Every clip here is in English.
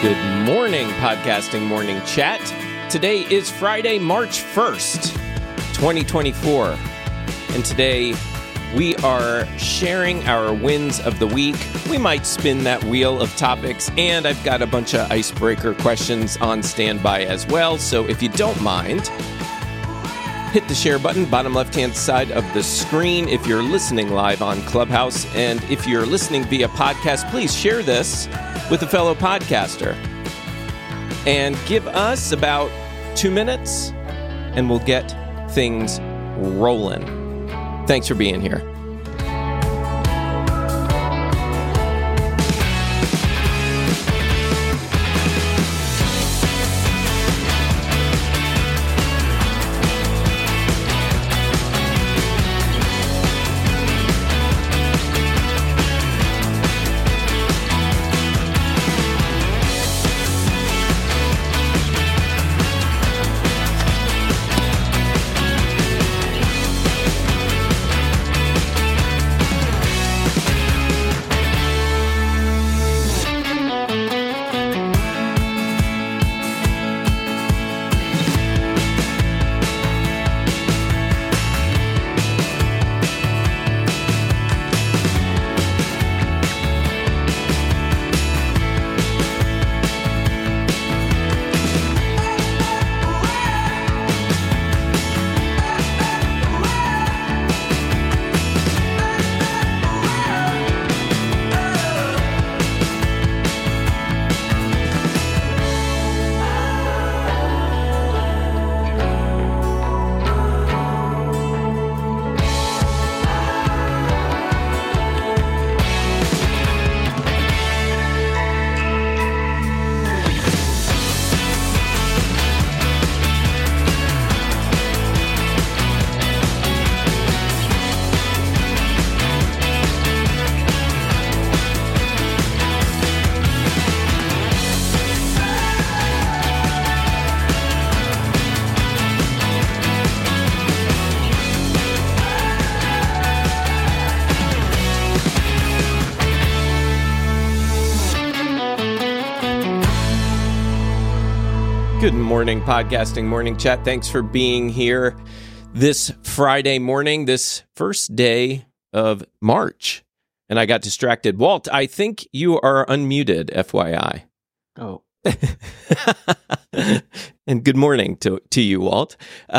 Good morning, Podcasting Morning Chat. Today is Friday, March 1st, 2024. And today we are sharing our wins of the week. We might spin that wheel of topics, and I've got a bunch of icebreaker questions on standby as well. So if you don't mind, hit the share button, bottom left-hand side of the screen if you're listening live on Clubhouse. And if you're listening via podcast, please share this with a fellow podcaster. And give us about 2 minutes, and we'll get things rolling. Thanks for being here. Good morning, Podcasting Morning Chat. Thanks for being here this Friday morning, this first day of March. And I got distracted. Walt, I think you are unmuted, FYI. Oh. And good morning to you, Walt.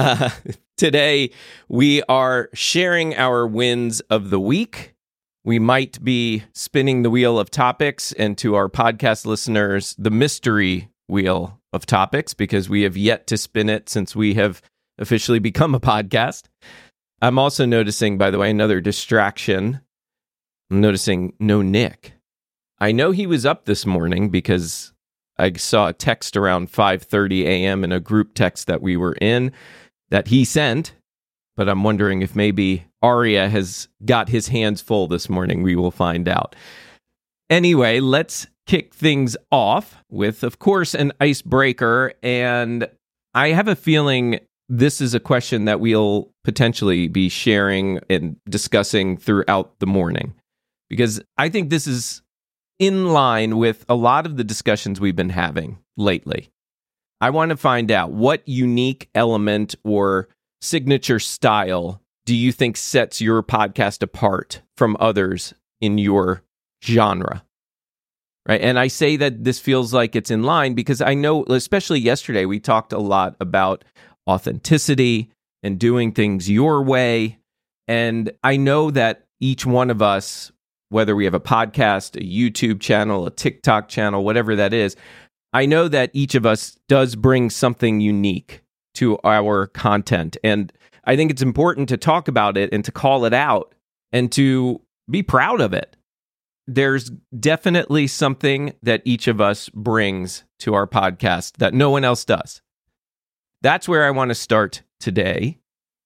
Today, we are sharing our wins of the week. We might be spinning the wheel of topics, and to our podcast listeners, the mystery wheel of topics, because we have yet to spin it since we have officially become a podcast. I'm also noticing, by the way, another distraction. I'm noticing no Nick. I know he was up this morning because I saw a text around 5:30 a.m. in a group text that we were in that he sent, but I'm wondering if maybe Arya has got his hands full this morning. We will find out. Anyway, let's kick things off with, of course, an icebreaker. And I have a feeling this is a question that we'll potentially be sharing and discussing throughout the morning, because I think this is in line with a lot of the discussions we've been having lately. I want to find out, what unique element or signature style do you think sets your podcast apart from others in your genre? Right. And I say that this feels like it's in line because I know, especially yesterday, we talked a lot about authenticity and doing things your way. And I know that each one of us, whether we have a podcast, a YouTube channel, a TikTok channel, whatever that is, I know that each of us does bring something unique to our content. And I think it's important to talk about it and to call it out and to be proud of it. There's definitely something that each of us brings to our podcast that no one else does. That's where I want to start today.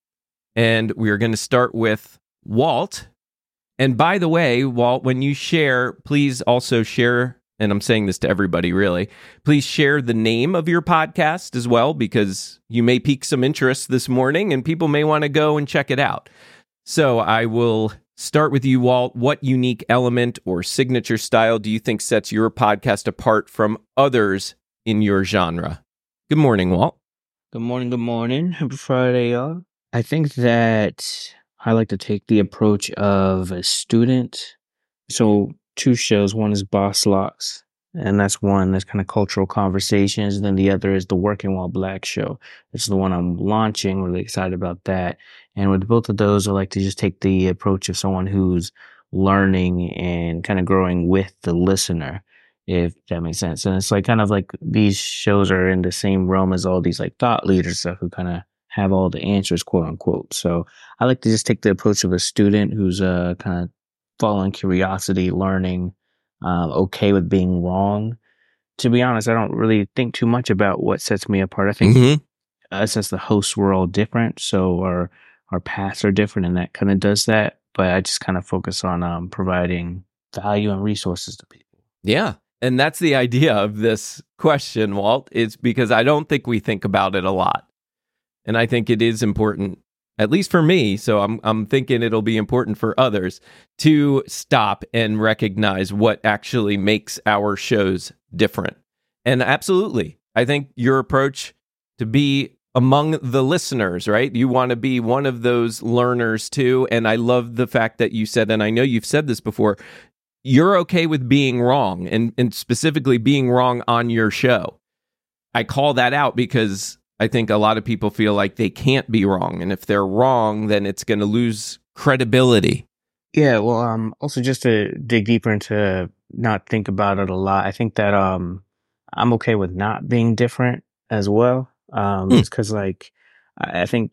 And we're going to start with Walt. And by the way, Walt, when you share, please also share, and I'm saying this to everybody really, please share the name of your podcast as well, because you may pique some interest this morning and people may want to go and check it out. So I will start with you, Walt. What unique element or signature style do you think sets your podcast apart from others in your genre? Good morning, Walt. Good morning. Good morning. Happy Friday, y'all. I think that I like to take the approach of a student. So, two shows. One is Boss Locks, and that's one that's kind of cultural conversations. And then the other is the Working While Black show. It's the one I'm launching. Really excited about that. And with both of those, I like to just take the approach of someone who's learning and kind of growing with the listener, if that makes sense. And it's like kind of like these shows are in the same realm as all these like thought leaders stuff who kind of have all the answers, quote unquote. So I like to just take the approach of a student who's kind of following curiosity, learning, okay with being wrong. To be honest, I don't really think too much about what sets me apart. I think since the hosts were all different, so our paths are different, and that kind of does that. But I just kind of focus on providing value and resources to people. Yeah. And that's the idea of this question, Walt. It's because I don't think we think about it a lot. And I think it is important, at least for me, so I'm thinking it'll be important for others, to stop and recognize what actually makes our shows different. And absolutely, I think your approach to be among the listeners, right? You want to be one of those learners too. And I love the fact that you said, and I know you've said this before, you're okay with being wrong, and specifically being wrong on your show. I call that out because I think a lot of people feel like they can't be wrong. And if they're wrong, then it's going to lose credibility. Yeah, well, also just to dig deeper into not think about it a lot, I think that I'm okay with not being different as well. Just because like I think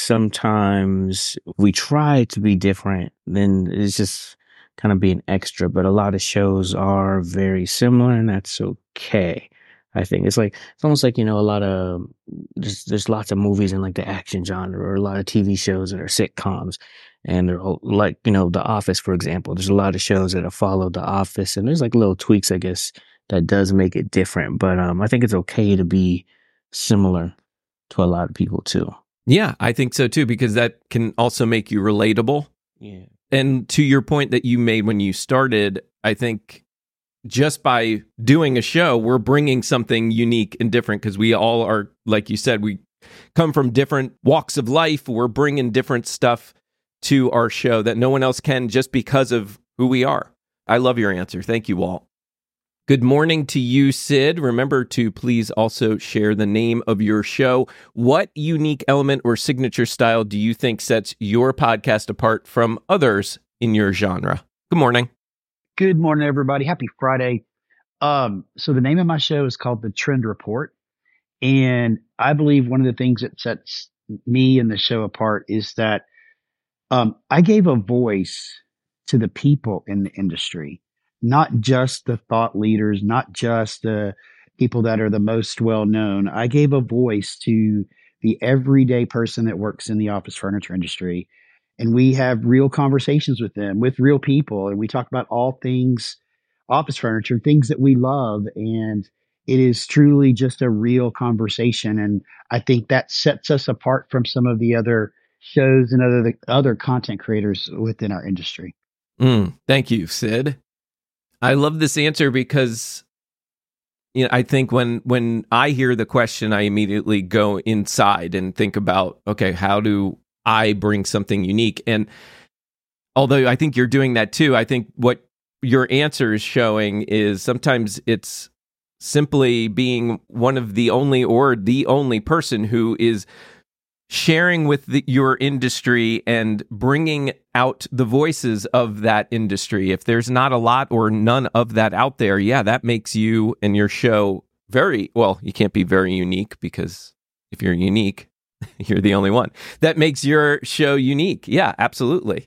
sometimes we try to be different, then it's just kind of being extra. But a lot of shows are very similar, and that's okay. I think it's almost like, a lot of there's lots of movies in like the action genre, or a lot of TV shows that are sitcoms, and they're all, like, The Office, for example. There's a lot of shows that have followed The Office, and there's like little tweaks, I guess, that does make it different. But I think it's okay to be similar to a lot of people too. Yeah, I think so too, because that can also make you relatable. Yeah. And to your point that you made when you started, I think just by doing a show, we're bringing something unique and different, because we all are, like you said, we come from different walks of life. We're bringing different stuff to our show that no one else can, just because of who we are. I love your answer. Thank you, Walt. Good morning to you, Sid. Remember to please also share the name of your show. What unique element or signature style do you think sets your podcast apart from others in your genre? Good morning. Good morning, everybody. Happy Friday. So the name of my show is called The Trend Report. And I believe one of the things that sets me and the show apart is that I gave a voice to the people in the industry, not just the thought leaders, not just the people that are the most well known. I gave a voice to the everyday person that works in the office furniture industry. And we have real conversations with them, with real people. And we talk about all things office furniture, things that we love. And it is truly just a real conversation. And I think that sets us apart from some of the other shows and other content creators within our industry. Thank you, Sid. I love this answer because, I think when I hear the question, I immediately go inside and think about, okay, how do I bring something unique? And although I think you're doing that too, I think what your answer is showing is sometimes it's simply being one of the only or the only person who is sharing with your industry and bringing out the voices of that industry. If there's not a lot or none of that out there, yeah, that makes you and your show you can't be very unique, because if you're unique, you're the only one. That makes your show unique. Yeah, absolutely.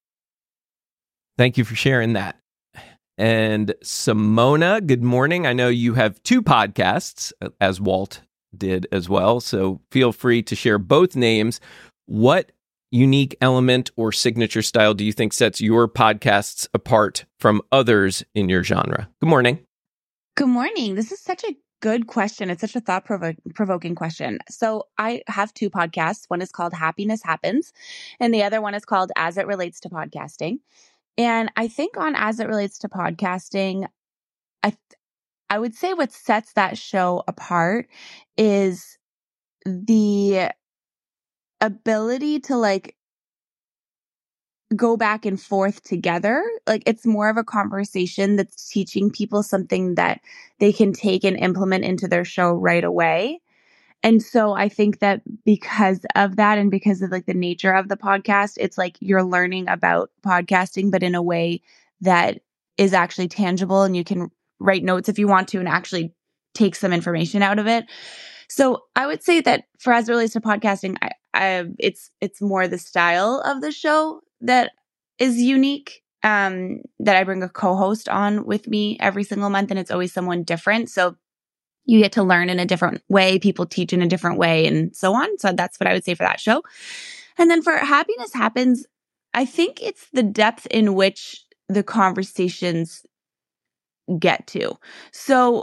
Thank you for sharing that. And Simona, good morning. I know you have 2 podcasts, as Walt did as well, so feel free to share both names. What unique element or signature style do you think sets your podcasts apart from others in your genre? Good morning. Good morning. This is such a good question. It's such a thought-provoking question. So I have two podcasts. One is called Happiness Happens, and the other one is called As It Relates to Podcasting. And I think on As It Relates to Podcasting, I would say what sets that show apart is the ability to like go back and forth together. Like it's more of a conversation that's teaching people something that they can take and implement into their show right away. And so I think that because of that and because of like the nature of the podcast, it's like you're learning about podcasting, but in a way that is actually tangible, and you can write notes if you want to and actually take some information out of it. So I would say that for As It Relates to Podcasting, it's more the style of the show that is unique. That I bring a co-host on with me every single month, and it's always someone different. So you get to learn in a different way. People teach in a different way, and so on. So that's what I would say for that show. And then for Happiness Happens, I think it's the depth in which the conversations get to. So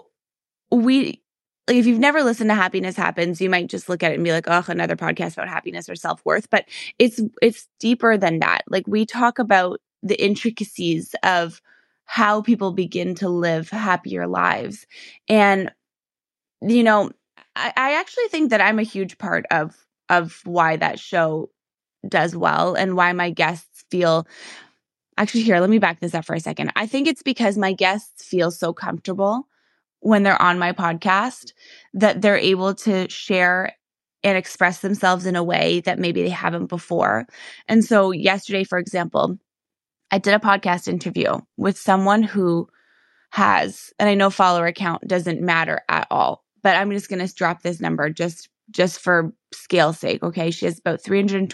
if you've never listened to Happiness Happens, you might just look at it and be like, oh, another podcast about happiness or self-worth. But it's deeper than that. Like we talk about the intricacies of how people begin to live happier lives. And, you know, I actually think that I'm a huge part of why that show does well and why my guests feel. Actually, here, let me back this up for a second. I think it's because my guests feel so comfortable when they're on my podcast that they're able to share and express themselves in a way that maybe they haven't before. And so yesterday, for example, I did a podcast interview with someone who has, and I know follower count doesn't matter at all, but I'm just going to drop this number just for scale's sake. Okay. She has about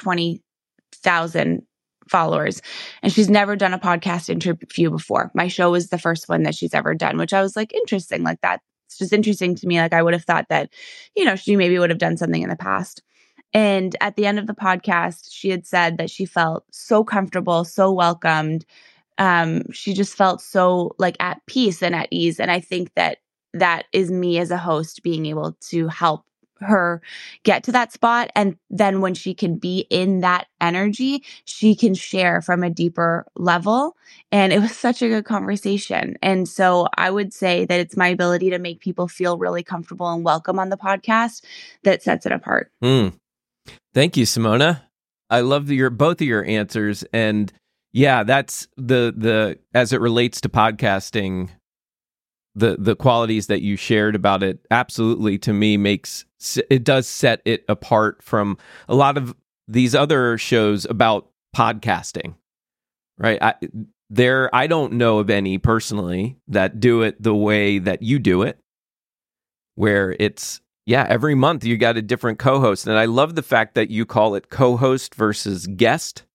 320,000 followers, and she's never done a podcast interview before. My show was the first one that she's ever done, which I was like, interesting. Like that. It's just interesting to me. Like I would have thought that, she maybe would have done something in the past. And at the end of the podcast, she had said that she felt so comfortable, so welcomed. She just felt so like at peace and at ease. And I think that is me as a host being able to help her get to that spot. And then when she can be in that energy, she can share from a deeper level. And it was such a good conversation. And so I would say that it's my ability to make people feel really comfortable and welcome on the podcast that sets it apart. Thank you, Simona. I love both of your answers. And yeah, that's the as it relates to podcasting, the qualities that you shared about it absolutely to me it does set it apart from a lot of these other shows about podcasting, right? I don't know of any personally that do it the way that you do it, where it's, every month you got a different co-host. And I love the fact that you call it co-host versus guest.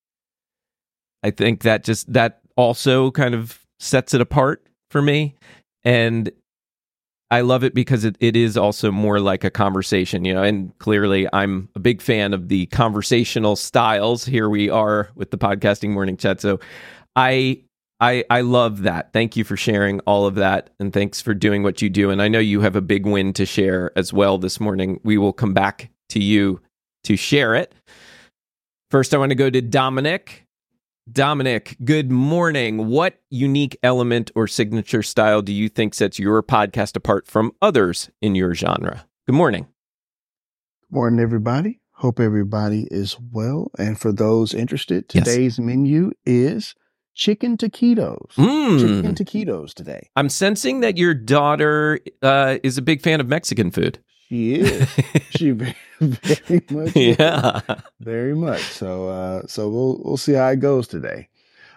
I think that also kind of sets it apart for me. And I love it because it is also more like a conversation, and clearly I'm a big fan of the conversational styles. Here we are with the Podcasting Morning Chat. So I love that. Thank you for sharing all of that. And thanks for doing what you do. And I know you have a big win to share as well this morning. We will come back to you to share it. First, I want to go to Dominic. Dominic, good morning. What unique element or signature style do you think sets your podcast apart from others in your genre? Good morning. Good morning, everybody. Hope everybody is well. And for those interested, today's menu is chicken taquitos. Chicken taquitos today. I'm sensing that your daughter is a big fan of Mexican food. She is. She very much. Yeah. Very much. So we'll see how it goes today.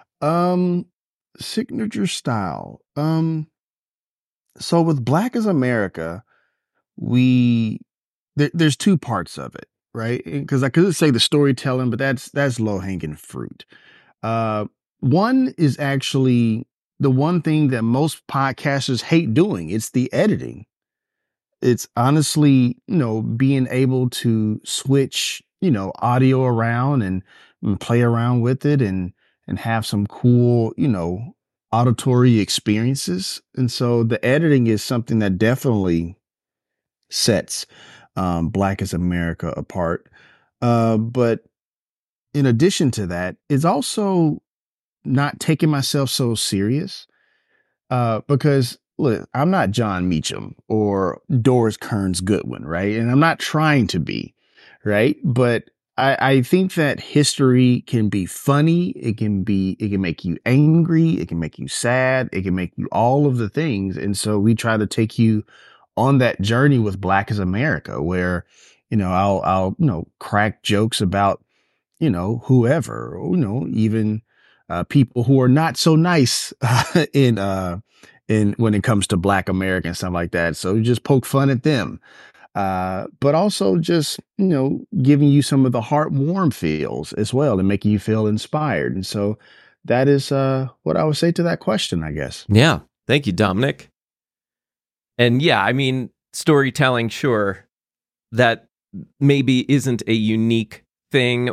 Signature style. So with Black is America, there's two parts of it, right? Because I could say the storytelling, but that's low hanging fruit. One is actually the one thing that most podcasters hate doing. It's the editing. It's honestly, being able to switch, audio around and play around with it and have some cool, auditory experiences. And so the editing is something that definitely sets Black is America apart. But in addition to that, it's also not taking myself so serious. Because look, I'm not John Meacham or Doris Kearns Goodwin, right? And I'm not trying to be, right? But I think that history can be funny. It can make you angry. It can make you sad. It can make you all of the things. And so we try to take you on that journey with Black is America, where, I'll crack jokes about, whoever, even people who are not so nice in when it comes to Black America and stuff like that. So just poke fun at them. But also just, giving you some of the heartwarm feels as well and making you feel inspired. And so that is what I would say to that question, I guess. Yeah. Thank you, Dominic. And yeah, I mean, storytelling, sure, that maybe isn't a unique thing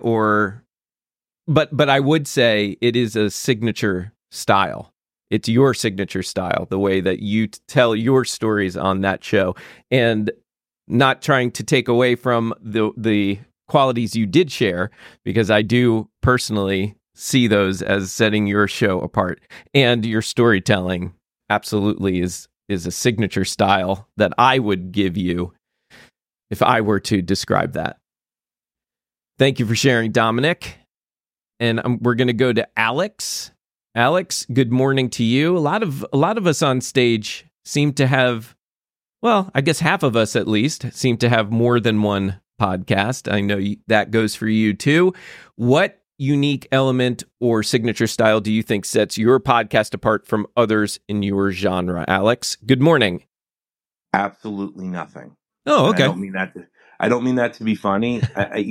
but I would say it is a signature style. It's your signature style, the way that you tell your stories on that show, and not trying to take away from the qualities you did share, because I do personally see those as setting your show apart. And your storytelling absolutely is a signature style that I would give you if I were to describe that. Thank you for sharing, Dominic. And we're going to go to Alex. Alex, good morning to you. A lot of us on stage seem to have, well, I guess half of us at least seem to have more than one podcast. I know that goes for you too. What unique element or signature style do you think sets your podcast apart from others in your genre, Alex? Good morning. Absolutely nothing. Oh, okay. I don't mean that to be funny.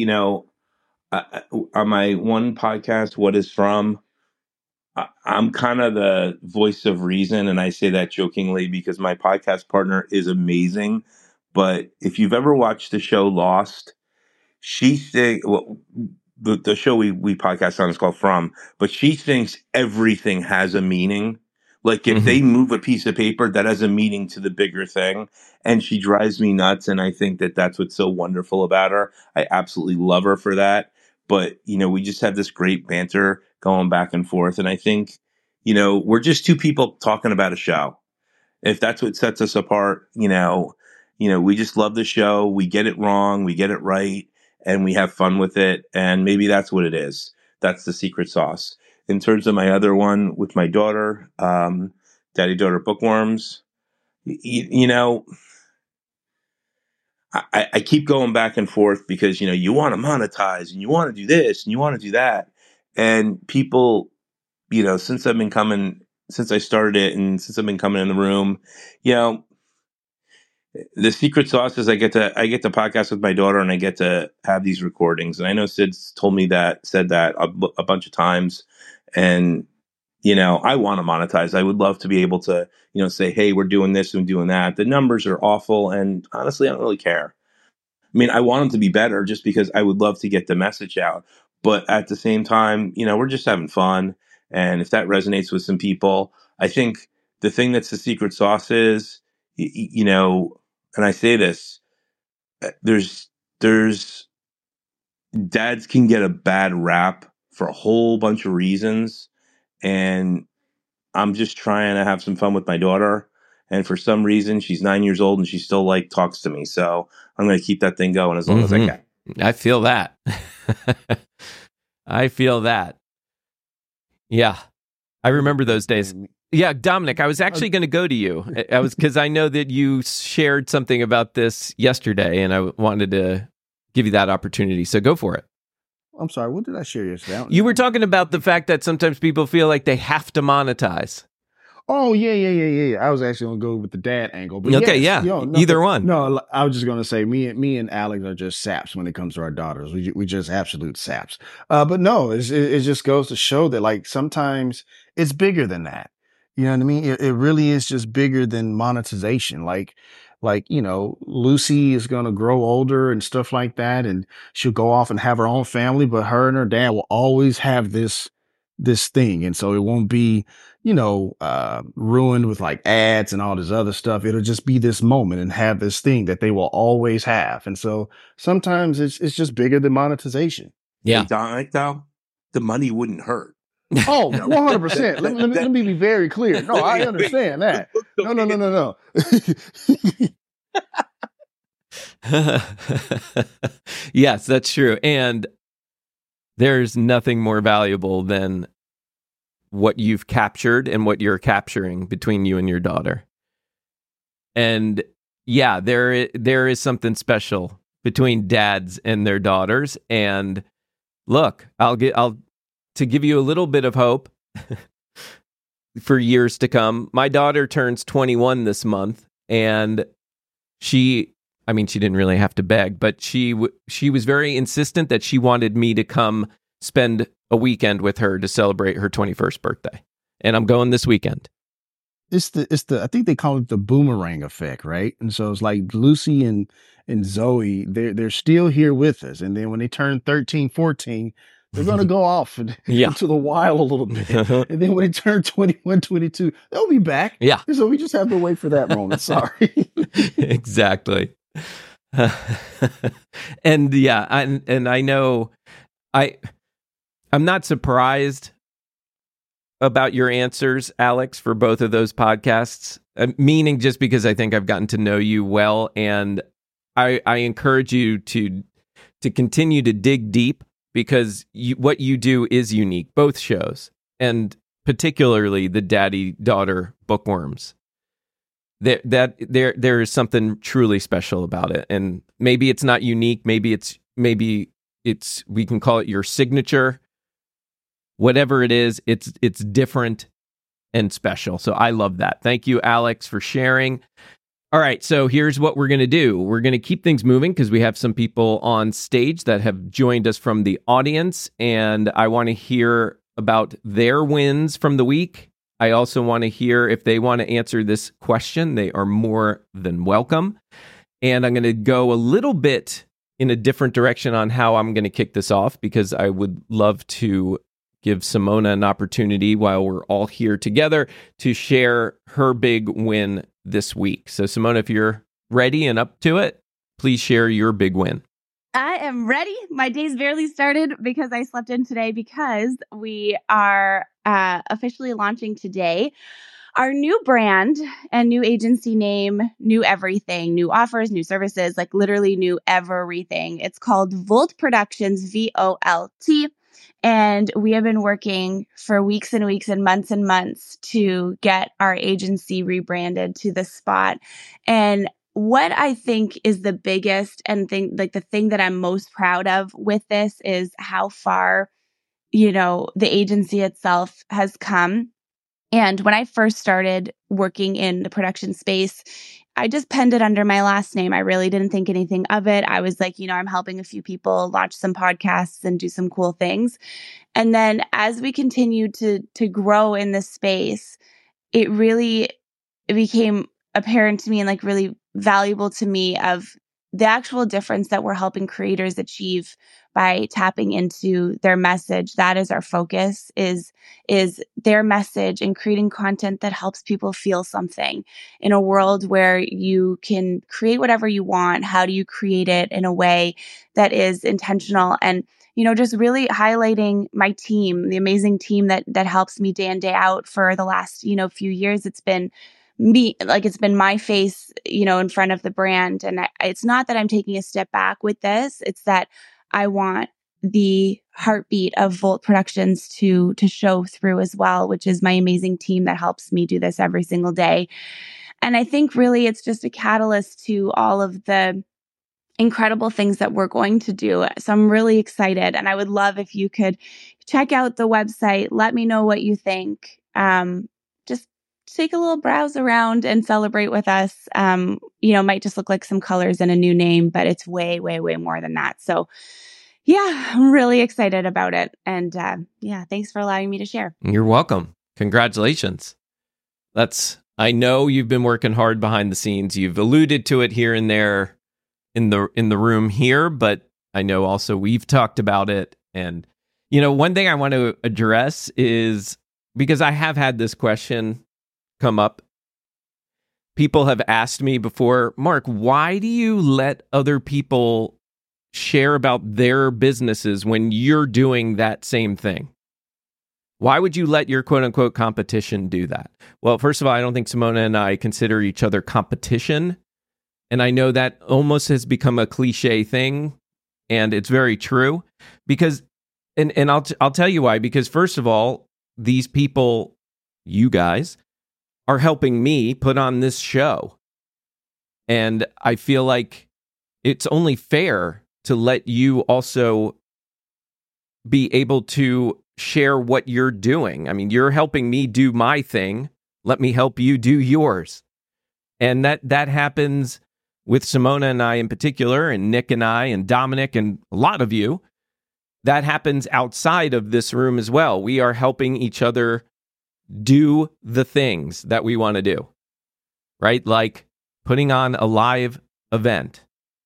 On my one podcast, What Is From, I'm kind of the voice of reason, and I say that jokingly because my podcast partner is amazing. But if you've ever watched the show Lost, the show we podcast on is called From, but she thinks everything has a meaning. Like if they move a piece of paper, that has a meaning to the bigger thing. And she drives me nuts. And I think that that's what's so wonderful about her. I absolutely love her for that. But, we just have this great banter going back and forth. And I think, we're just two people talking about a show. If that's what sets us apart, we just love the show. We get it wrong. We get it right. And we have fun with it. And maybe that's what it is. That's the secret sauce. In terms of my other one with my daughter, Daddy Daughter Bookworms, I keep going back and forth because, you want to monetize and you want to do this and you want to do that. And people, since I started it and since I've been coming in the room, the secret sauce is I get to podcast with my daughter and I get to have these recordings. And I know Sid's said that a bunch of times. And, I want to monetize. I would love to be able to, say, hey, we're doing this and doing that. The numbers are awful. And honestly, I don't really care. I mean, I want them to be better just because I would love to get the message out. But at the same time, we're just having fun. And if that resonates with some people, I think the thing that's the secret sauce is, and I say this, there's dads can get a bad rap for a whole bunch of reasons. And I'm just trying to have some fun with my daughter. And for some reason, she's 9 years old and she still talks to me. So I'm going to keep that thing going as long as I can. I feel that. I feel that. Yeah. I remember those days. Yeah, Dominic, I was actually going to go to you. Because I know that you shared something about this yesterday and I wanted to give you that opportunity. So go for it. I'm sorry, what did I share yesterday? You were talking about the fact that sometimes people feel like they have to monetize. Oh, yeah. I was actually going to go with the dad angle. But okay, yes, yeah, either one. No, I was just going to say me and Alex are just saps when it comes to our daughters. We just absolute saps. But no, it just goes to show that sometimes it's bigger than that. You know what I mean? It really is just bigger than monetization. Lucy is going to grow older and stuff like that. And she'll go off and have her own family, but her and her dad will always have this this thing. And so it won't be, ruined with like ads and all this other stuff. It'll just be this moment and have this thing that they will always have. And so sometimes it's just bigger than monetization. Yeah. Hey, Dominic, though, the money wouldn't hurt. Oh, 100%. Let me be very clear. No, I understand that. No. Yes, that's true. And there's nothing more valuable than what you've captured and what you're capturing between you and your daughter. And yeah, there is something special between dads and their daughters. And look, to give you a little bit of hope for years to come. My daughter turns 21 this month, and she didn't really have to beg, but she was very insistent that she wanted me to come spend a weekend with her to celebrate her 21st birthday. And I'm going this weekend. It's the I think they call it the boomerang effect, right? And so it's like Lucy and Zoe, they're still here with us. And then when they turn 13, 14, they're going to go off into the wild a little bit. And then when they turn 21, 22, they'll be back. Yeah. So we just have to wait for that moment. Sorry. Exactly. And yeah, and I know I'm not surprised about your answers, Alex, for both of those podcasts, meaning just because I think I've gotten to know you well, and I encourage you to continue to dig deep, because what you do is unique, both shows, and particularly the daddy-daughter bookworms. There is something truly special about it, and maybe it's not unique. Maybe it's we can call it your signature. Whatever it is, it's different and special. So I love that. Thank you, Alex, for sharing. All right, so here's what we're going to do. We're going to keep things moving because we have some people on stage that have joined us from the audience, and I want to hear about their wins from the week. I also want to hear if they want to answer this question. They are more than welcome. And I'm going to go a little bit in a different direction on how I'm going to kick this off, because I would love to give Simona an opportunity while we're all here together to share her big win this week. So Simona, if you're ready and up to it, please share your big win. I am ready. My day's barely started because I slept in today, because we are officially launching today our new brand and new agency name, new everything, new offers, new services, like literally new everything. It's called Volt Productions, VOLT. And we have been working for weeks and weeks and months to get our agency rebranded to this spot. And what I think is the biggest and the thing that I'm most proud of with this is how far, the agency itself has come. And when I first started working in the production space, I just penned it under my last name. I really didn't think anything of it. I was like, I'm helping a few people launch some podcasts and do some cool things. And then as we continued to grow in this space, it became apparent to me and like really valuable to me of the actual difference that we're helping creators achieve by tapping into their message. That is our focus, is their message, and creating content that helps people feel something in a world where you can create whatever you want. How do you create it in a way that is intentional? And, just really highlighting my team, the amazing team that helps me day in, day out for the last, few years. It's been me, like it's been my face, in front of the brand. And it's not that I'm taking a step back with this. It's that I want the heartbeat of Volt Productions to show through as well, which is my amazing team that helps me do this every single day. And I think really it's just a catalyst to all of the incredible things that we're going to do. So I'm really excited. And I would love if you could check out the website. Let me know what you think. Just take a little browse around and celebrate with us. It might just look like some colors and a new name, but it's way, way, way more than that. So yeah, I'm really excited about it. And thanks for allowing me to share. You're welcome. Congratulations. I know you've been working hard behind the scenes. You've alluded to it here and there in the room here, but I know also we've talked about it, and One thing I want to address is, because I have had this question come up. People have asked me before, Mark, why do you let other people share about their businesses when you're doing that same thing? Why would you let your quote unquote competition do that? Well, first of all, I don't think Simona and I consider each other competition. And I know that almost has become a cliche thing, and it's very true because, and I'll tell you why, because first of all, these people, you guys, are helping me put on this show. And I feel like it's only fair to let you also be able to share what you're doing. I mean, you're helping me do my thing. Let me help you do yours. And that happens with Simona and I in particular, and Nick and I, and Dominic, and a lot of you. That happens outside of this room as well. We are helping each other do the things that we want to do, right? Like putting on a live event.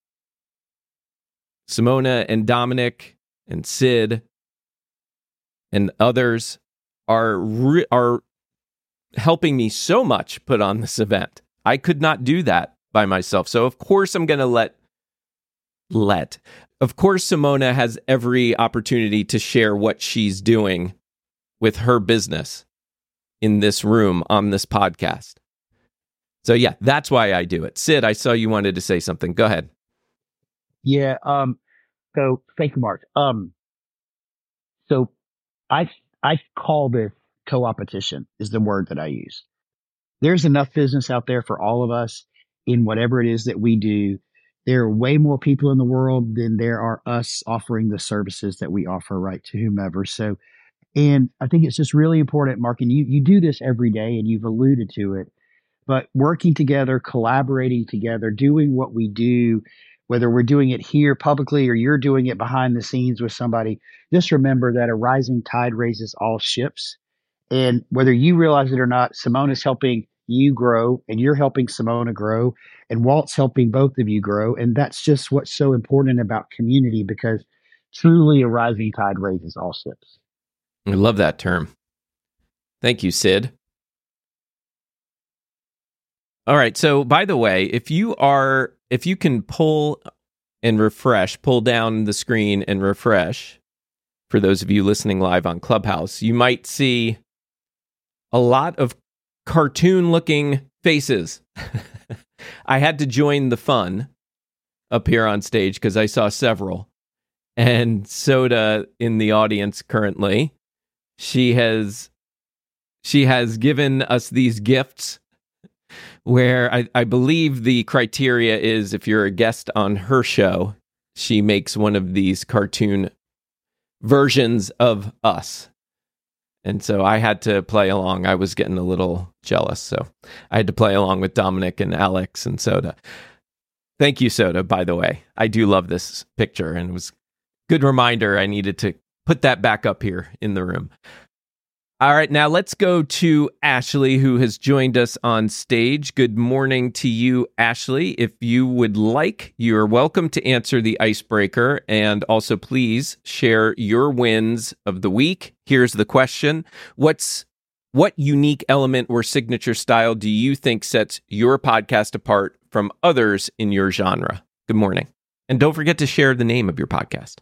Simona and Dominic and Sid and others are helping me so much put on this event. I could not do that by myself. So of course I'm going to let. Of course Simona has every opportunity to share what she's doing with her business in this room on this podcast. So yeah, that's why I do it. Sid, I saw you wanted to say something. Go ahead. Yeah. So thank you, Mark. So I call this co-opetition is the word that I use. There's enough business out there for all of us in whatever it is that we do. There are way more people in the world than there are us offering the services that we offer, right, to whomever. So, and I think it's just really important, Mark, and you do this every day and you've alluded to it, but working together, collaborating together, doing what we do, whether we're doing it here publicly or you're doing it behind the scenes with somebody, just remember that a rising tide raises all ships. And whether you realize it or not, Simona's helping you grow and you're helping Simona grow and Walt's helping both of you grow. And that's just what's so important about community, because truly a rising tide raises all ships. I love that term. Thank you, Sid. All right. So by the way, if you can pull down the screen and refresh, for those of you listening live on Clubhouse, you might see a lot of cartoon-looking faces. I had to join the fun up here on stage because I saw several. And Soda in the audience currently, she has given us these gifts where I believe the criteria is if you're a guest on her show, she makes one of these cartoon versions of us. And so I had to play along. I was getting a little jealous, so I had to play along with Dominic and Alex and Soda. Thank you, Soda, by the way. I do love this picture, and it was a good reminder I needed to put that back up here in the room. All right, now let's go to Ashley, who has joined us on stage. Good morning to you, Ashley. If you would like, you're welcome to answer the icebreaker, and also please share your wins of the week. Here's the question. What unique element or signature style do you think sets your podcast apart from others in your genre? Good morning. And don't forget to share the name of your podcast.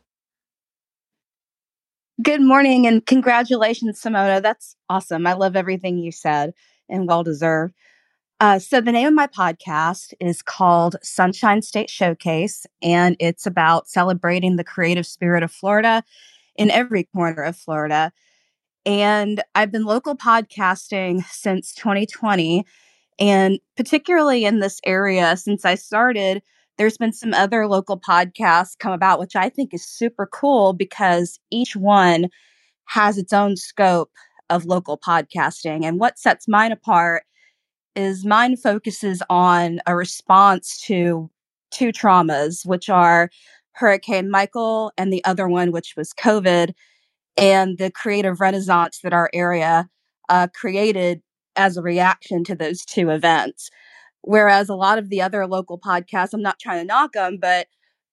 Good morning and congratulations, Simona. That's awesome. I love everything you said and well deserved. So the name of my podcast is called Sunshine State Showcase, and it's about celebrating the creative spirit of Florida in every corner of Florida. And I've been local podcasting since 2020, and particularly in this area, since I started, there's been some other local podcasts come about, which I think is super cool because each one has its own scope of local podcasting. And what sets mine apart is mine focuses on a response to two traumas, which are Hurricane Michael and the other one, which was COVID, and the creative renaissance that our area created as a reaction to those two events. Whereas a lot of the other local podcasts, I'm not trying to knock them, but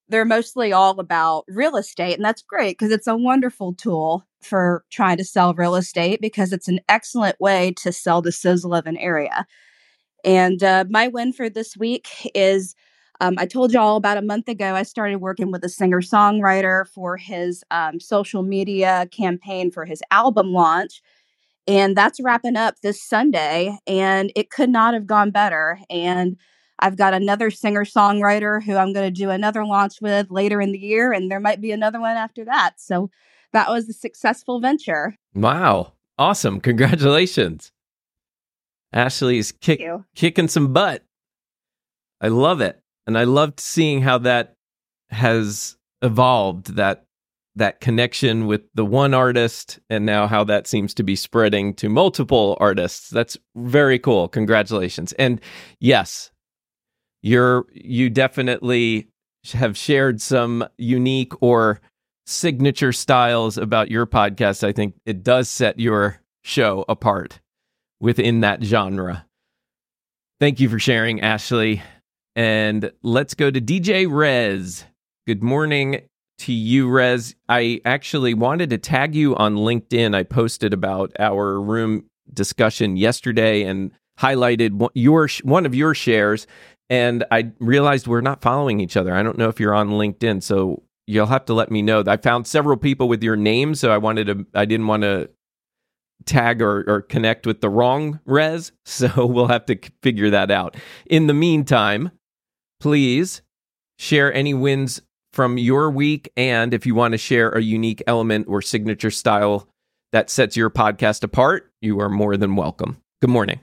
they're mostly all about real estate. And that's great because it's a wonderful tool for trying to sell real estate because it's an excellent way to sell the sizzle of an area. And my win for this week is I told you all about a month ago, I started working with a singer-songwriter for his social media campaign for his album launch. And that's wrapping up this Sunday, and it could not have gone better. And I've got another singer-songwriter who I'm going to do another launch with later in the year, and there might be another one after that. So that was a successful venture. Wow. Awesome. Congratulations. Ashley's kicking some butt. I love it. And I loved seeing how that has evolved, that connection with the one artist, and now how that seems to be spreading to multiple artists. That's very cool. Congratulations. And yes, you definitely have shared some unique or signature styles about your podcast. I think it does set your show apart within that genre. Thank you for sharing, Ashley. And let's go to DJ Rez. Good morning to you, Rez. I actually wanted to tag you on LinkedIn. I posted about our room discussion yesterday and highlighted one of your shares, and I realized we're not following each other. I don't know if you're on LinkedIn, so you'll have to let me know. I found several people with your name, so I didn't want to tag or connect with the wrong Rez, so we'll have to figure that out. In the meantime, please share any wins from your week, and if you want to share a unique element or signature style that sets your podcast apart, you are more than welcome. Good morning.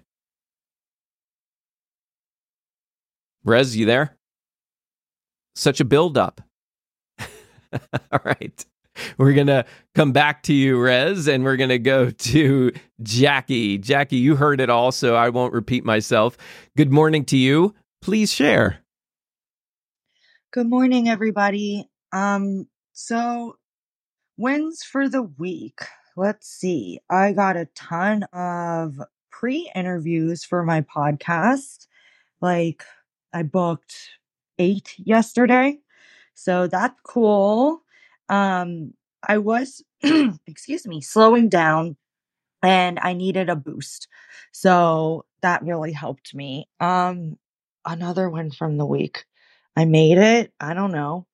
Rez, you there? Such a build-up. All right. We're going to come back to you, Rez, and we're going to go to Jackie. Jackie, you heard it all, so I won't repeat myself. Good morning to you. Please share. Good morning, everybody. So wins for the week. Let's see. I got a ton of pre-interviews for my podcast. Like, I booked 8 yesterday. So that's cool. I was, excuse me, slowing down and I needed a boost. So that really helped me. Another win from the week. I made it. I don't know.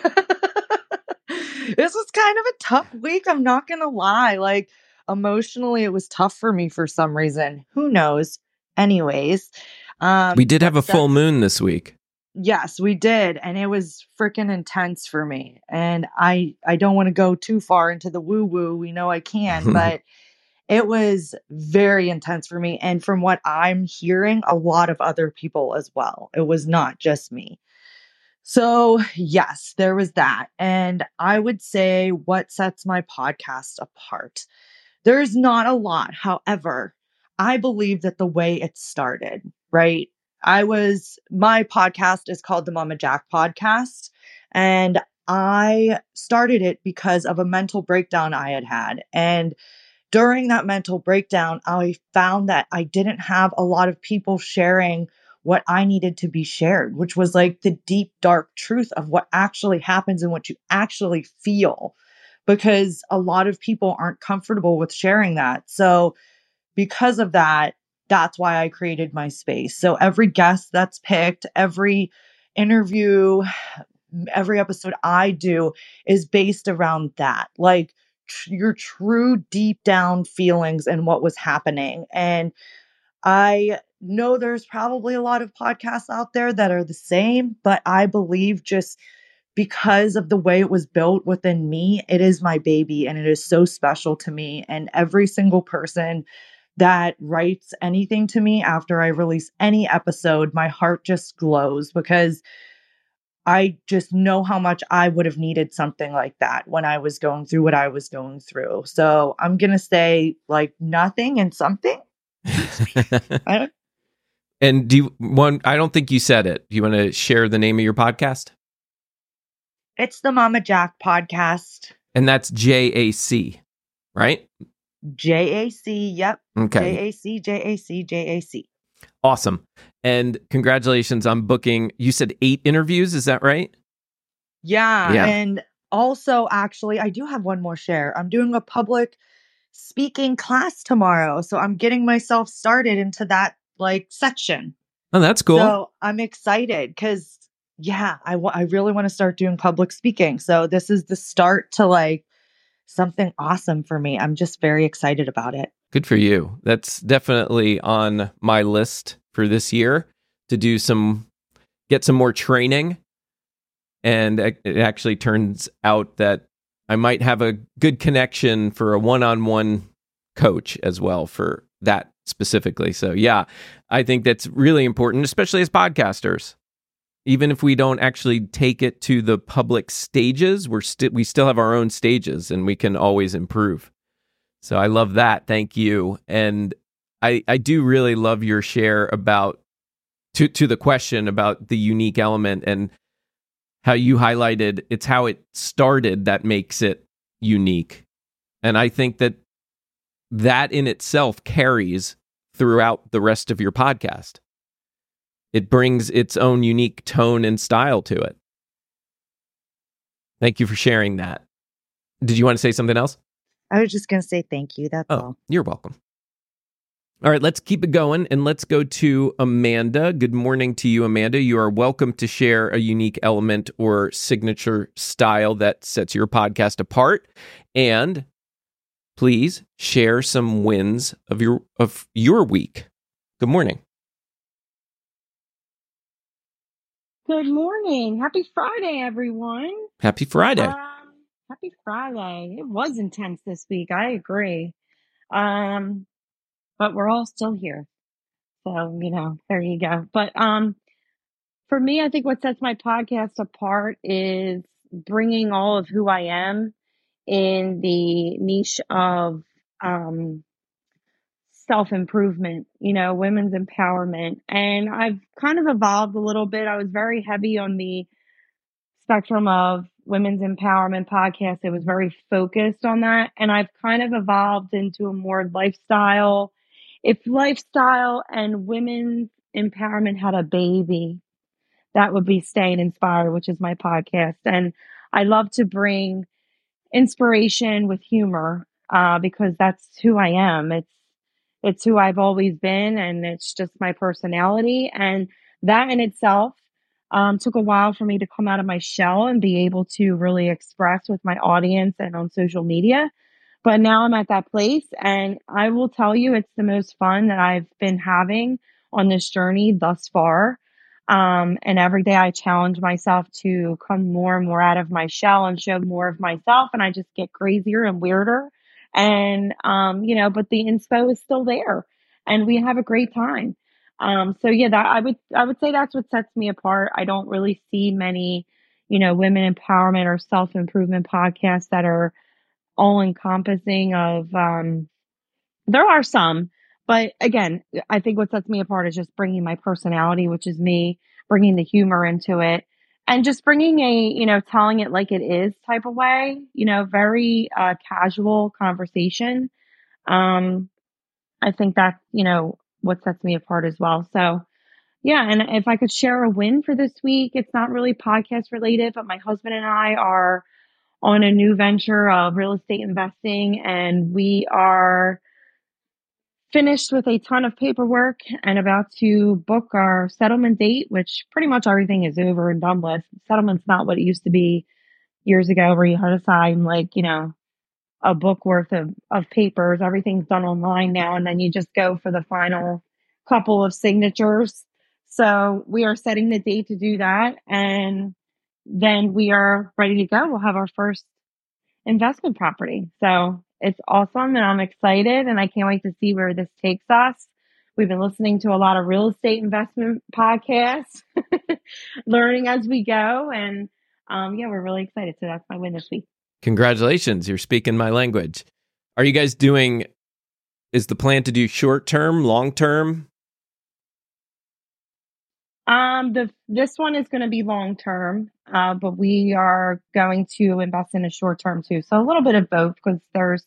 This was kind of a tough week. I'm not going to lie. Like, emotionally, it was tough for me for some reason. Who knows? Anyways. We did have a full moon this week. Yes, we did. And it was freaking intense for me. And I don't want to go too far into the woo-woo. We know I can, but it was very intense for me. And from what I'm hearing, a lot of other people as well. It was not just me. So yes, there was that. And I would say what sets my podcast apart. There's not a lot. However, I believe that the way it started, right? My podcast is called the Mama Jack Podcast. And I started it because of a mental breakdown I had had. And during that mental breakdown, I found that I didn't have a lot of people sharing what I needed to be shared, which was like the deep, dark truth of what actually happens and what you actually feel, because a lot of people aren't comfortable with sharing that. So because of that, that's why I created my space. So every guest that's picked, every interview, every episode I do is based around that. Like your true deep down feelings and what was happening. And I know there's probably a lot of podcasts out there that are the same, but I believe just because of the way it was built within me, it is my baby and it is so special to me. And every single person that writes anything to me after I release any episode, my heart just glows because I just know how much I would have needed something like that when I was going through what I was going through. So I'm going to say like nothing and something. And I don't think you said it. Do you want to share the name of your podcast? It's the Mama Jack Podcast. And that's JAC, right? JAC, yep. Okay. JAC. Awesome. And congratulations on booking, you said 8 interviews, is that right? Yeah. Yeah. And also, actually, I do have one more share. I'm doing a public speaking class tomorrow. So I'm getting myself started into that like section. Oh, that's cool. So I'm excited because, yeah, I really want to start doing public speaking. So this is the start to like something awesome for me. I'm just very excited about it. Good for you. That's definitely on my list for this year to get some more training. And it actually turns out that I might have a good connection for a one-on-one coach as well for that specifically. So yeah, I think that's really important, especially as podcasters. Even if we don't actually take it to the public stages, we still have our own stages and we can always improve. So I love that. Thank you. And I do really love your share about to the question about the unique element and how you highlighted it's how it started that makes it unique. And I think that in itself carries throughout the rest of your podcast. It brings its own unique tone and style to it. Thank you for sharing that. Did you want to say something else? I was just going to say thank you. That's all. You're welcome. All right, let's keep it going and let's go to Amanda. Good morning to you, Amanda. You are welcome to share a unique element or signature style that sets your podcast apart. And please share some wins of your week. Good morning. Good morning. Happy Friday, everyone. Happy Friday. Happy Friday. It was intense this week. I agree. But we're all still here. So, there you go. But for me, I think what sets my podcast apart is bringing all of who I am in the niche of self-improvement, women's empowerment. And I've kind of evolved a little bit. I was very heavy on the spectrum of women's empowerment podcast. It was very focused on that. And I've kind of evolved into a more lifestyle. If lifestyle and women's empowerment had a baby, that would be Staying Inspired, which is my podcast. And I love to bring inspiration with humor because that's who I am. It's who I've always been, and it's just my personality. And that in itself took a while for me to come out of my shell and be able to really express with my audience and on social media. But now I'm at that place, and I will tell you, it's the most fun that I've been having on this journey thus far. And every day I challenge myself to come more and more out of my shell and show more of myself. And I just get crazier and weirder. And, but the inspo is still there and we have a great time. So yeah, that I would say that's what sets me apart. I don't really see many, women empowerment or self-improvement podcasts that are all encompassing of, there are some, but again, I think what sets me apart is just bringing my personality, which is me, bringing the humor into it and just bringing telling it like it is type of way, very casual conversation. I think that's, what sets me apart as well. So yeah. And if I could share a win for this week, it's not really podcast related, but my husband and I are on a new venture of real estate investing, and we are finished with a ton of paperwork and about to book our settlement date, which pretty much everything is over and done with. Settlement's not what it used to be years ago where you had to sign a book worth of papers. Everything's done online now, and then you just go for the final couple of signatures. So we are setting the date to do that, and then we are ready to go. We'll have our first investment property. So it's awesome, and I'm excited, and I can't wait to see where this takes us. We've been listening to a lot of real estate investment podcasts, learning as we go. And we're really excited. So that's my win this week. Congratulations. You're speaking my language. Are you guys is the plan to do short term, long term? This one is going to be long term, but we are going to invest in a short term too. So a little bit of both, because there's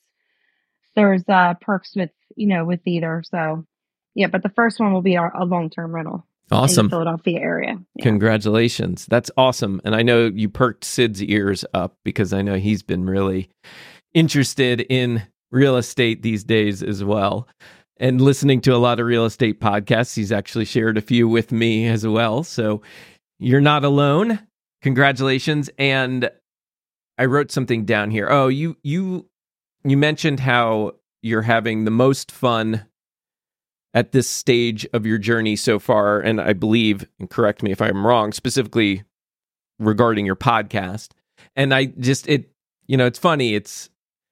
perks with either. So yeah, but the first one will be a long term rental. Awesome. in the Philadelphia area. Yeah. Congratulations. That's awesome. And I know you perked Sid's ears up because I know he's been really interested in real estate these days as well. And listening to a lot of real estate podcasts. He's actually shared a few with me as well. So you're not alone. Congratulations. And I wrote something down here. Oh, you mentioned how you're having the most fun at this stage of your journey so far, and I believe, and correct me if I'm wrong, specifically regarding your podcast. And I just, it's funny. It's,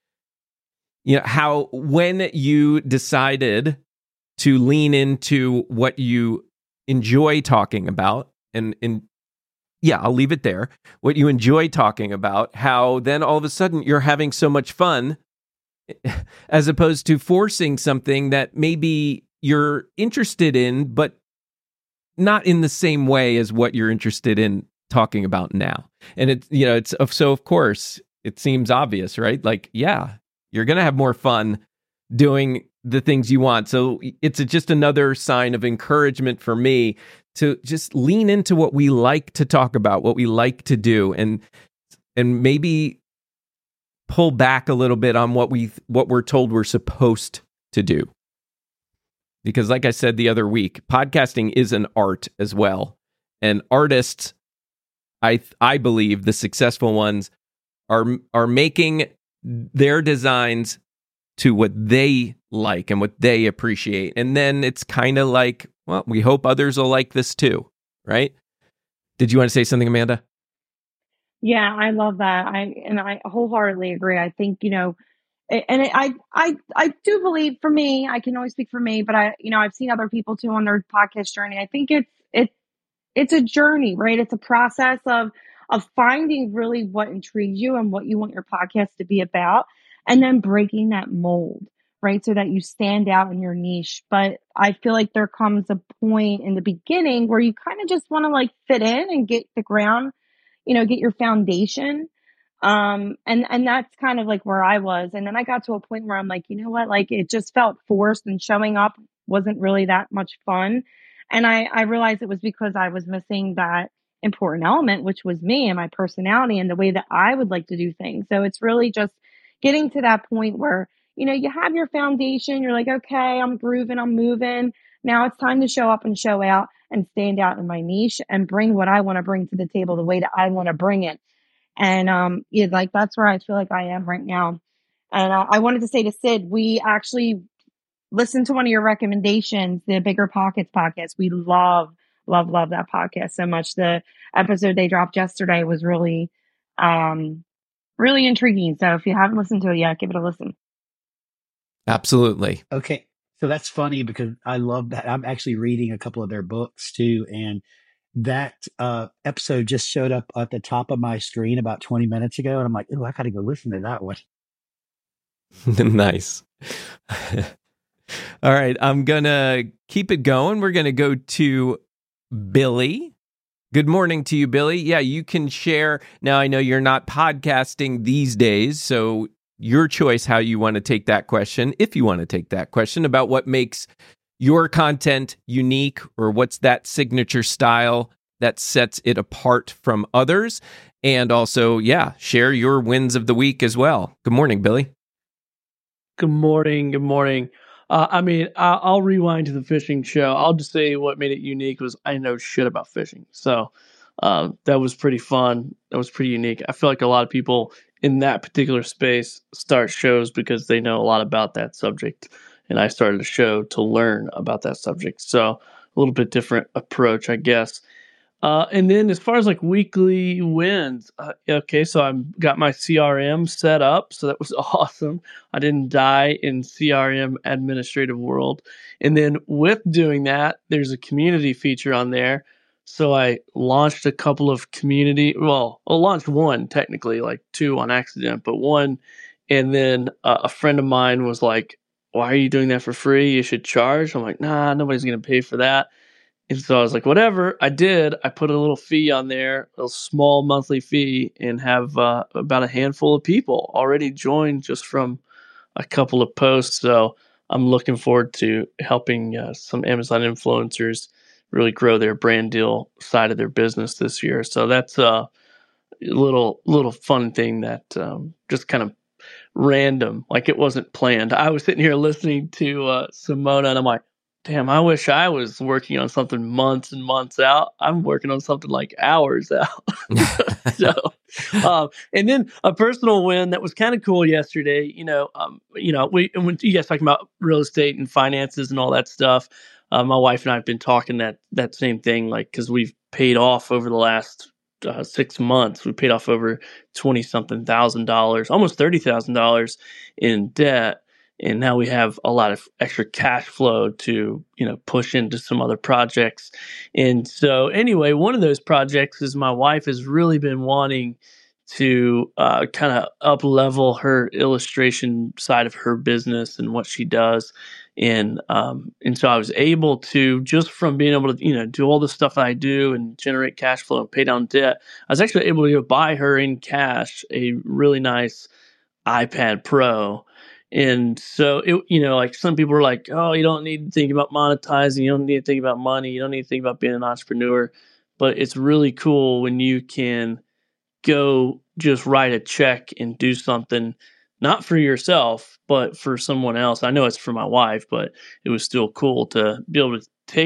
how when you decided to lean into what you enjoy talking about, and yeah, I'll leave it there, what you enjoy talking about, how then all of a sudden you're having so much fun as opposed to forcing something that maybe you're interested in, but not in the same way as what you're interested in talking about now. And it's so of course it seems obvious, right? Like, yeah, you're going to have more fun doing the things you want. So it's just another sign of encouragement for me to just lean into what we like to talk about, what we like to do, and maybe pull back a little bit on what we're told we're supposed to do. Because like I said the other week, podcasting is an art as well. And artists, I believe the successful ones are making their designs to what they like and what they appreciate. And then it's kind of like, well, we hope others will like this too, right? Did you want to say something, Amanda? Yeah, I love that. I wholeheartedly agree. I think, I do believe, for me, I can only speak for me, but I've seen other people too on their podcast journey. I think it's a journey, right? It's a process of finding really what intrigues you and what you want your podcast to be about, and then breaking that mold, right? So that you stand out in your niche. But I feel like there comes a point in the beginning where you kind of just want to like fit in and get the ground, get your foundation. And that's kind of like where I was. And then I got to a point where I'm like, you know what? Like it just felt forced, and showing up wasn't really that much fun. And I realized it was because I was missing that important element, which was me and my personality and the way that I would like to do things. So it's really just getting to that point where, you have your foundation. You're like, okay, I'm grooving, I'm moving. Now it's time to show up and show out and stand out in my niche and bring what I want to bring to the table the way that I want to bring it. And like that's where I feel like I am right now. And I wanted to say to Sid, we actually listened to one of your recommendations, the Bigger Pockets podcast. We love that podcast so much. The episode they dropped yesterday was really, really intriguing. So if you haven't listened to it yet, give it a listen. Absolutely. Okay. So that's funny because I love that. I'm actually reading a couple of their books too. And that episode just showed up at the top of my screen about 20 minutes ago. And I'm like, oh, I got to go listen to that one. Nice. All right. I'm going to keep it going. We're going to go to Billy. Good morning to you, Billy. Yeah, you can share. Now, I know you're not podcasting these days, so your choice how you want to take that question, if you want to take that question, about what makes your content unique, or what's that signature style that sets it apart from others. And also, yeah, share your wins of the week as well. Good morning, Billy. Good morning. Good morning. I'll rewind to the fishing show. I'll just say what made it unique was I know shit about fishing. So that was pretty fun. That was pretty unique. I feel like a lot of people in that particular space start shows because they know a lot about that subject. And I started a show to learn about that subject. So a little bit different approach, I guess. And then as far as like weekly wins, okay, so I got my CRM set up. So that was awesome. I didn't die in CRM administrative world. And then with doing that, there's a community feature on there. So I launched a couple of I launched one technically, like two on accident, but one. And then a friend of mine was like, why are you doing that for free? You should charge. I'm like, nah, nobody's going to pay for that. And so I was like, whatever. I did. I put a little fee on there, a small monthly fee, and have about a handful of people already joined just from a couple of posts. So I'm looking forward to helping some Amazon influencers really grow their brand deal side of their business this year. So that's a little fun thing that just kind of random, like it wasn't planned. I was sitting here listening to Simona, and I'm like, damn, I wish I was working on something months and months out. I'm working on something like hours out. So, and then a personal win that was kind of cool yesterday. When you guys talking about real estate and finances and all that stuff, my wife and I have been talking that same thing, like, because we've paid off over the last 6 months. We paid off over $20-something thousand, almost $30,000 in debt. And now we have a lot of extra cash flow to, push into some other projects. And so anyway, one of those projects is my wife has really been wanting to kind of up level her illustration side of her business and what she does. And so I was able to, just from being able to, do all the stuff that I do and generate cash flow and pay down debt, I was actually able to buy her in cash a really nice iPad Pro. And so like some people are like, oh, you don't need to think about monetizing. You don't need to think about money. You don't need to think about being an entrepreneur. But it's really cool when you can go just write a check and do something, not for yourself, but for someone else. I know it's for my wife, but it was still cool to be able to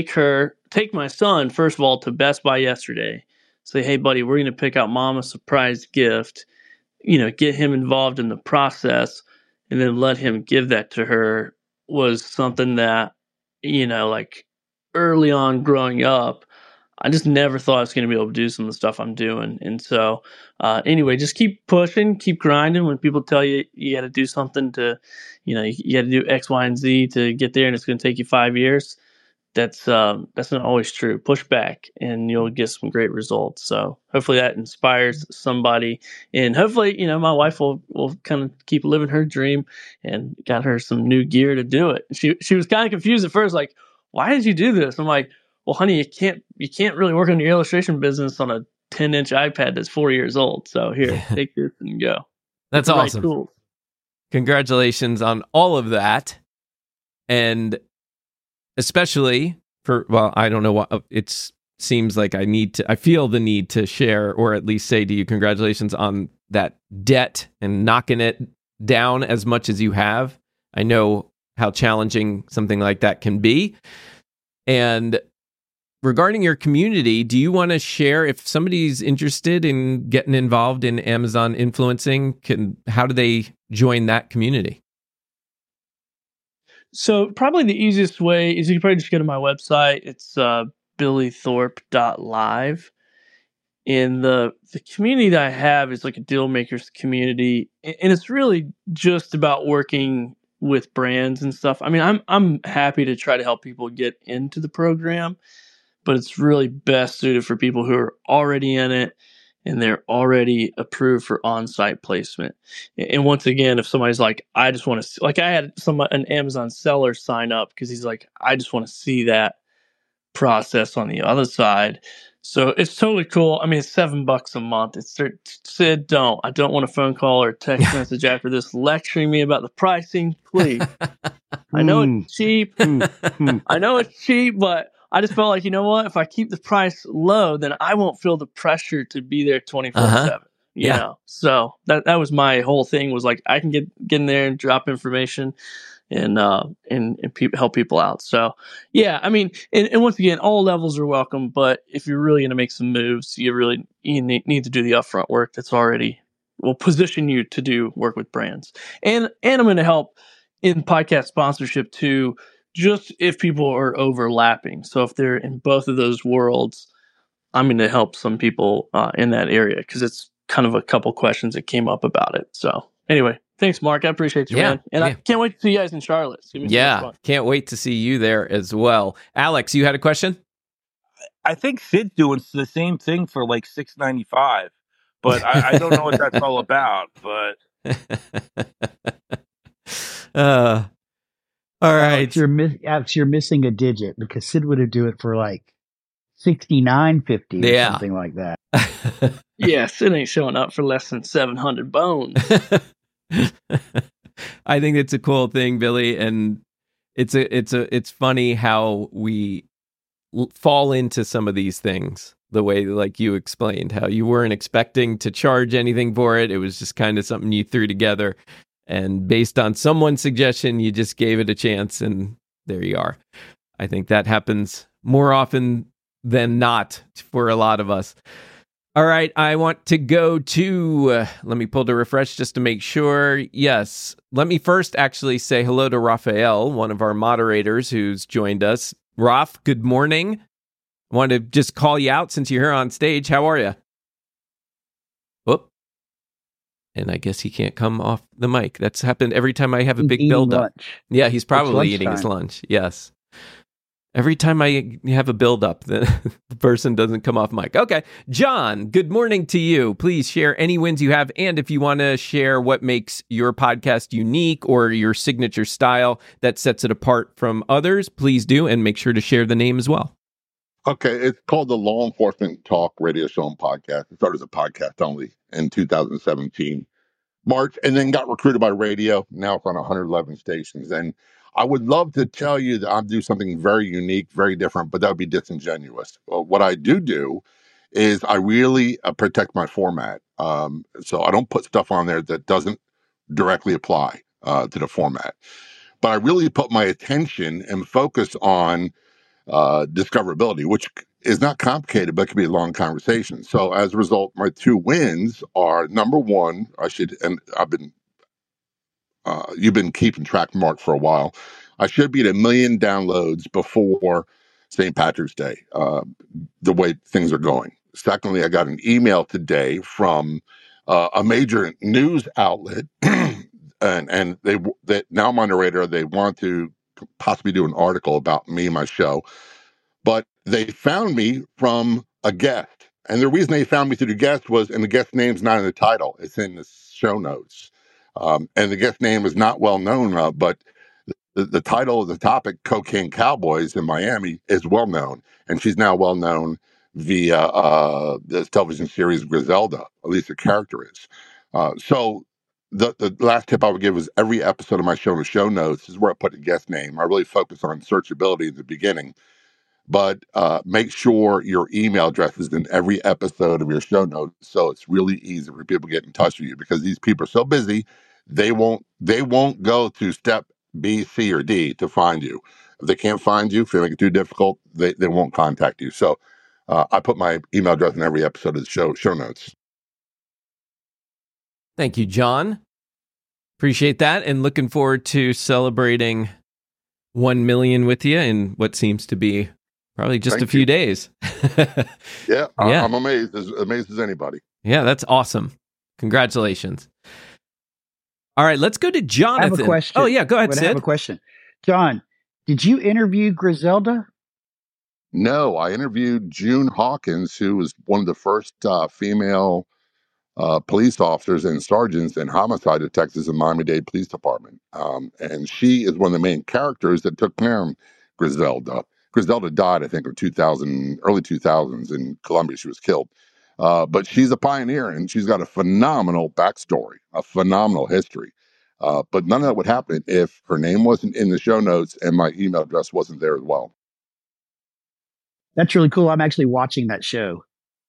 take my son, first of all, to Best Buy yesterday, say, hey, buddy, we're going to pick out mom a surprise gift, get him involved in the process, and then let him give that to her, was something that, like early on growing up, I just never thought I was going to be able to do some of the stuff I'm doing. And so anyway, just keep pushing, keep grinding. When people tell you you got to do something to, you got to do X, Y, and Z to get there, and it's going to take you 5 years, that's not always true. Push back and you'll get some great results. So hopefully that inspires somebody, and hopefully, my wife will kind of keep living her dream, and got her some new gear to do it. She was kind of confused at first, like, why did you do this? I'm like, well, honey, you can't really work on your illustration business on a 10-inch iPad that's 4 years old. So here, take this and go. That's awesome. Right, congratulations on all of that. And especially I don't know what it seems like I feel the need to share, or at least say to you, congratulations on that debt and knocking it down as much as you have. I know how challenging something like that can be. And regarding your community, do you want to share, if somebody's interested in getting involved in Amazon influencing, how do they join that community? So probably the easiest way is you can probably just go to my website. It's billythorpe.live. And the community that I have is like a deal makers community, and it's really just about working with brands and stuff. I mean, I'm happy to try to help people get into the program, but it's really best suited for people who are already in it and they're already approved for on-site placement. And once again, if somebody's like, I just want to, like I had an Amazon seller sign up because he's like, I just want to see that process on the other side. So it's totally cool. I mean, it's $7 a month. I don't want a phone call or text message after this lecturing me about the pricing, please. I know it's cheap. I know it's cheap, but I just felt like, you know what? If I keep the price low, then I won't feel the pressure to be there 24/7. You know? So that was my whole thing, was like, I can get in there and drop information and help people out. So yeah, I mean, and once again, all levels are welcome, but if you're really going to make some moves, you need to do the upfront work that's already will position you to do work with brands. And I'm going to help in podcast sponsorship too, just if people are overlapping. So if they're in both of those worlds, I'm going to help some people in that area, because it's kind of a couple questions that came up about it. So anyway, thanks, Mark. I appreciate you, man. And I can't wait to see you guys in Charlotte. Can't wait to see you there as well. Alex, you had a question? I think Sid's doing the same thing for like $6.95, but I don't know what that's all about. But all right, Alex, you're missing a digit, because Sid would have do it for like $69.50 or something like that. Yeah, Sid ain't showing up for less than 700 bones. I think it's a cool thing, Billy, and it's funny how we fall into some of these things the way like you explained, how you weren't expecting to charge anything for it. It was just kind of something you threw together, and based on someone's suggestion, you just gave it a chance, and there you are. I think that happens more often than not for a lot of us. All right, I want to go to, let me pull to refresh just to make sure. Yes, let me first actually say hello to Raphael, one of our moderators who's joined us. Raph, good morning. I want to just call you out since you're here on stage. How are you? Whoop. And I guess he can't come off the mic. That's happened every time I have a big build-up. Yeah, he's probably eating his lunch. Yes. Every time I have a build-up, the person doesn't come off mic. Okay. John, good morning to you. Please share any wins you have. And if you want to share what makes your podcast unique or your signature style that sets it apart from others, please do. And make sure to share the name as well. Okay. It's called the Law Enforcement Talk Radio Show and Podcast. It started as a podcast only in 2017. March, and then got recruited by radio. Now it's on 111 stations. And I would love to tell you that I do something very unique, very different, but that would be disingenuous. Well, what I do is I really protect my format. So I don't put stuff on there that doesn't directly apply to the format. But I really put my attention and focus on discoverability, which is not complicated, but it can be a long conversation. So as a result, my two wins are, number one, you've been keeping track, Mark, for a while. I should be at 1 million downloads before St. Patrick's Day, the way things are going. Secondly, I got an email today from a major news outlet, and they now I'm on the radar. They want to possibly do an article about me and my show. But they found me from a guest. And the reason they found me through the guest was, and the guest name's not in the title, it's in the show notes. And the guest name is not well known, but the title of the topic, Cocaine Cowboys in Miami, is well known. And she's now well known via this television series Griselda, at least the character is. So the last tip I would give is every episode of my show in the show notes is where I put the guest name. I really focus on searchability in the beginning. But make sure your email address is in every episode of your show notes, so it's really easy for people to get in touch with you, because these people are so busy, they won't go to step B, C, or D to find you. If they can't find you, if they make it too difficult, they won't contact you. So I put my email address in every episode of the show notes. Thank you, John. Appreciate that, and looking forward to celebrating 1 million with you in what seems to be probably just a few days. Yeah, I'm amazed as anybody. Yeah, that's awesome. Congratulations. All right, let's go to Jonathan. I have a question. Oh, yeah, go ahead, Sid. I have a question. John, did you interview Griselda? No, I interviewed June Hawkins, who was one of the first female police officers and sergeants and homicide detectives in Miami-Dade Police Department. And she is one of the main characters that took care of Griselda. Griselda died, I think, in early 2000s in Colombia. She was killed. But she's a pioneer, and she's got a phenomenal backstory, a phenomenal history. But none of that would happen if her name wasn't in the show notes and my email address wasn't there as well. That's really cool. I'm actually watching that show.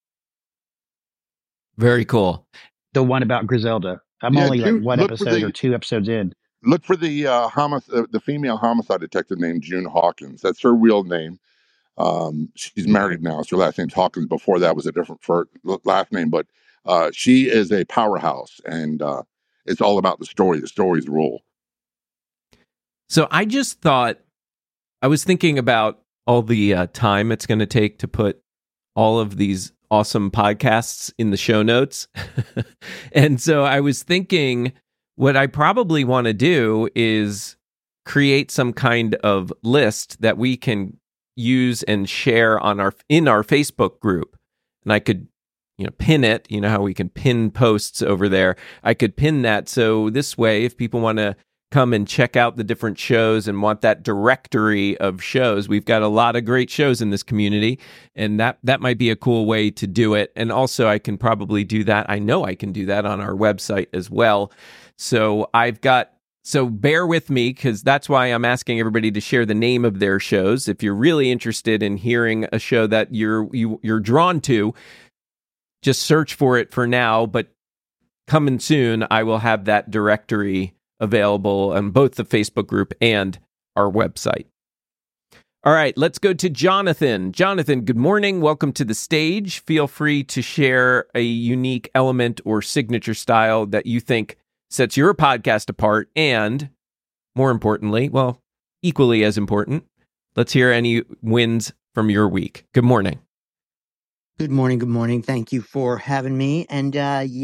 Very cool. The one about Griselda. I'm only like one episode or 2 episodes in. Look for the female homicide detective named June Hawkins. That's her real name. She's married now, so her last name's Hawkins. Before that was a different last name, but she is a powerhouse, and it's all about the story. The stories rule. So I just thought, I was thinking about all the time it's going to take to put all of these awesome podcasts in the show notes. And so I was thinking what I probably want to do is create some kind of list that we can use and share in our Facebook group. And I could, pin it, how we can pin posts over there. I could pin that. So this way, if people want to come and check out the different shows and want that directory of shows, we've got a lot of great shows in this community, and that might be a cool way to do it. And also I can probably do that. I know I can do that on our website as well. So I've got So bear with me, because that's why I'm asking everybody to share the name of their shows. If you're really interested in hearing a show that you're drawn to, just search for it for now. But coming soon, I will have that directory available on both the Facebook group and our website. All right, let's go to Jonathan. Jonathan, good morning. Welcome to the stage. Feel free to share a unique element or signature style that you think sets your podcast apart. And more importantly, well, equally as important, let's hear any wins from your week. Good morning. Good morning. Good morning. Thank you for having me. And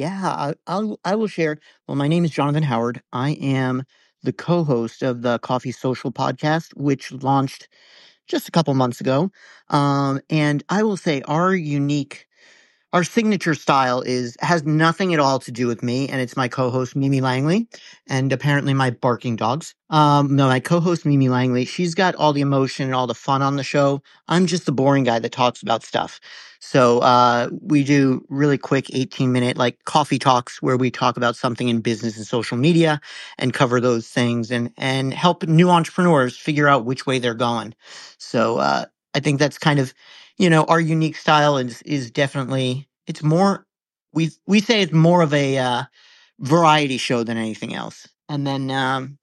I will share. Well, my name is Jonathan Howard. I am the co-host of the Coffee Social podcast, which launched just a couple months ago. And I will say our signature style has nothing at all to do with me, and it's my co-host Mimi Langley, and apparently my barking dogs. No, my co-host Mimi Langley, she's got all the emotion and all the fun on the show. I'm just the boring guy that talks about stuff. So we do really quick 18-minute like coffee talks where we talk about something in business and social media and cover those things and help new entrepreneurs figure out which way they're going. So I think that's kind of, our unique style is definitely, it's more, we say it's more of a variety show than anything else. And then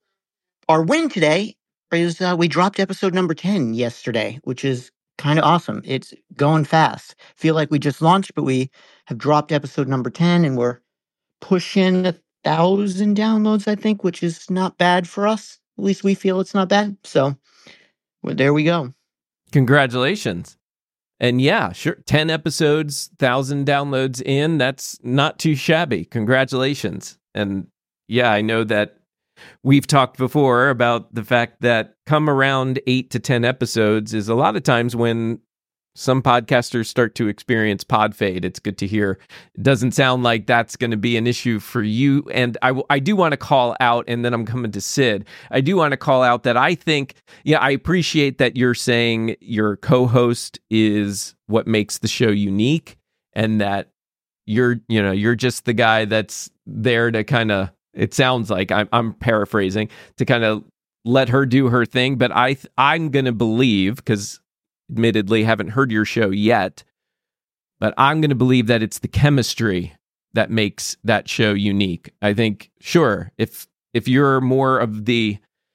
our win today is we dropped episode number 10 yesterday, which is kind of awesome. It's going fast. Feel like we just launched, but we have dropped episode number 10 and we're pushing 1,000 downloads, I think, which is not bad for us. At least we feel it's not bad. So well, there we go. Congratulations. And yeah, sure, 10 episodes, 1,000 downloads in, that's not too shabby. Congratulations. And yeah, I know that we've talked before about the fact that come around 8 to 10 episodes is a lot of times when some podcasters start to experience pod fade. It's good to hear. It doesn't sound like that's going to be an issue for you. And I do want to call out, and then I'm coming to Sid. I do want to call out that I think, I appreciate that you're saying your co-host is what makes the show unique, and that you're just the guy that's there to kind of, it sounds like I'm paraphrasing, to kind of let her do her thing. But I'm going to believe, because admittedly haven't heard your show yet, but I'm going to believe that it's the chemistry that makes that show unique. I think, sure, if you're more of the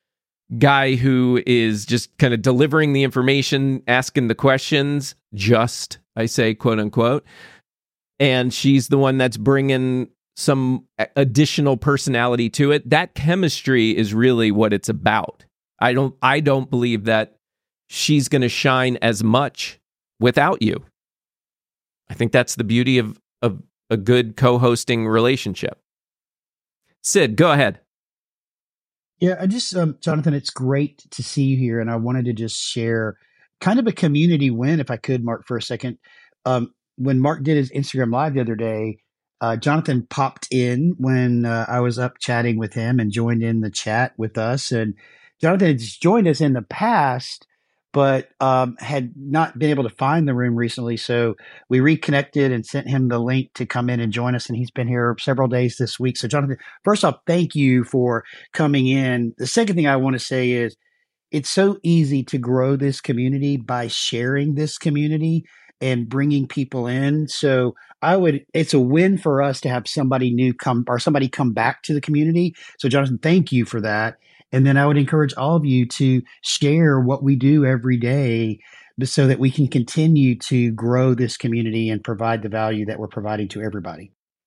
guy who is just kind of delivering the information, asking the questions, I say, quote unquote, and she's the one that's bringing some additional personality to it, that chemistry is really what it's about. I don't believe that she's going to shine as much without you. I think that's the beauty of a good co-hosting relationship. Sid, go ahead. Yeah, I just, Jonathan, it's great to see you here. And I wanted to just share kind of a community win, if I could, Mark, for a second. When Mark did his Instagram Live the other day, Jonathan popped in when I was up chatting with him and joined in the chat with us. And Jonathan had joined us in the past, but had not been able to find the room recently. So we reconnected and sent him the link to come in and join us. And he's been here several days this week. So Jonathan, first off, thank you for coming in. The second thing I want to say is it's so easy to grow this community by sharing this community and bringing people in. So it's a win for us to have somebody new come back to the community. So Jonathan, thank you for that. And then I would encourage all of you to share what we do every day so that we can continue to grow this community and provide the value that we're providing to everybody.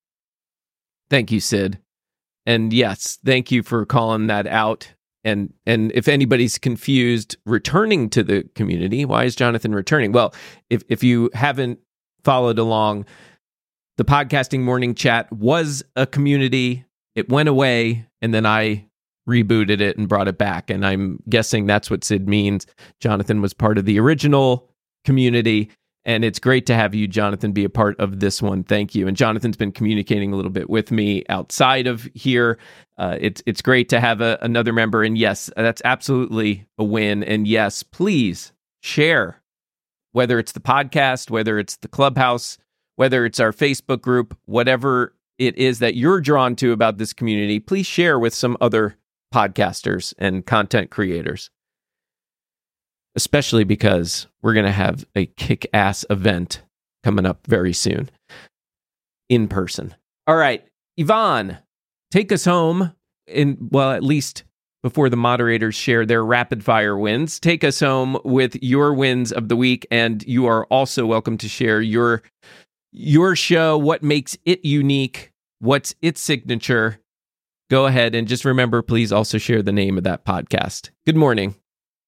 Thank you, Sid. And yes, thank you for calling that out. And if anybody's confused returning to the community, why is Jonathan returning? Well, if you haven't followed along, the Podcasting Morning Chat was a community. It went away, and then I rebooted it and brought it back. And I'm guessing that's what Sid means. Jonathan was part of the original community. And it's great to have you, Jonathan, be a part of this one. Thank you. And Jonathan's been communicating a little bit with me outside of here. It's great to have another member. And yes, that's absolutely a win. And yes, please share, whether it's the podcast, whether it's the Clubhouse, whether it's our Facebook group, whatever it is that you're drawn to about this community, please share with some other podcasters and content creators, especially because we're going to have a kick-ass event coming up very soon in person. All right, Yvonne, take us home at least before the moderators share their rapid fire wins. Take us home with your wins of the week, and you are also welcome to share your show, what makes it unique, what's its signature. Go ahead and just remember, please also share the name of that podcast. Good morning.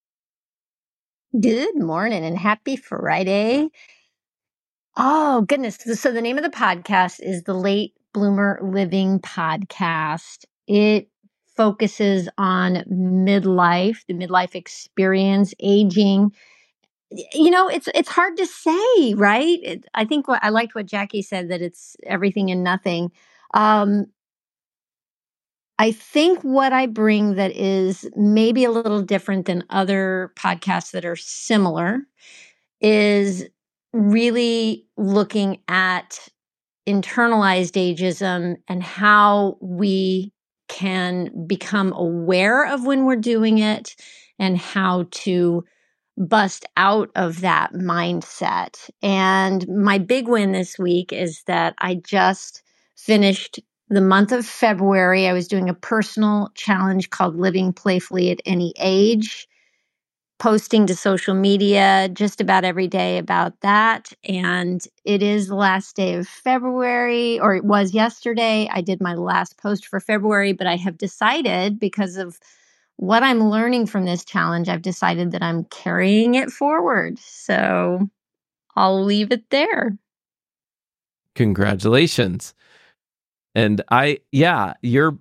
Good morning and happy Friday. Oh, goodness. So the name of the podcast is the Late Bloomer Living Podcast. It focuses on midlife, the midlife experience, aging. You know, it's hard to say, right? I think I liked what Jackie said, that it's everything and nothing. I think what I bring that is maybe a little different than other podcasts that are similar is really looking at internalized ageism and how we can become aware of when we're doing it and how to bust out of that mindset. And my big win this week is that I just finished the month of February. I was doing a personal challenge called Living Playfully at Any Age, posting to social media just about every day about that. And it is the last day of February, or it was yesterday. I did my last post for February, but I have decided, because of what I'm learning from this challenge, I've decided that I'm carrying it forward. So I'll leave it there. Congratulations. And I don't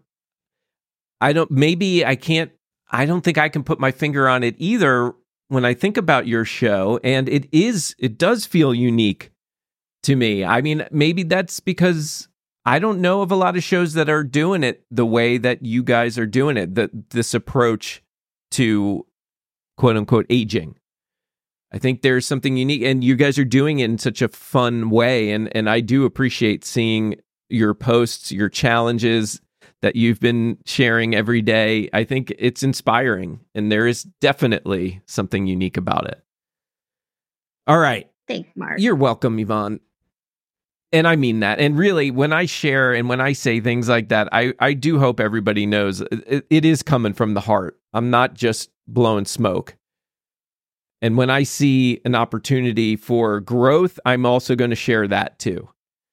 think I can put my finger on it either when I think about your show. And it does feel unique to me. I mean, maybe that's because I don't know of a lot of shows that are doing it the way that you guys are doing it, this approach to quote unquote aging. I think there's something unique, and you guys are doing it in such a fun way. And I do appreciate seeing your posts, your challenges that you've been sharing every day. I think it's inspiring, and there is definitely something unique about it. All right. Thanks, Mark. You're welcome, Yvonne. And I mean that. And really, when I share and when I say things like that, I do hope everybody knows it is coming from the heart. I'm not just blowing smoke. And when I see an opportunity for growth, I'm also going to share that too.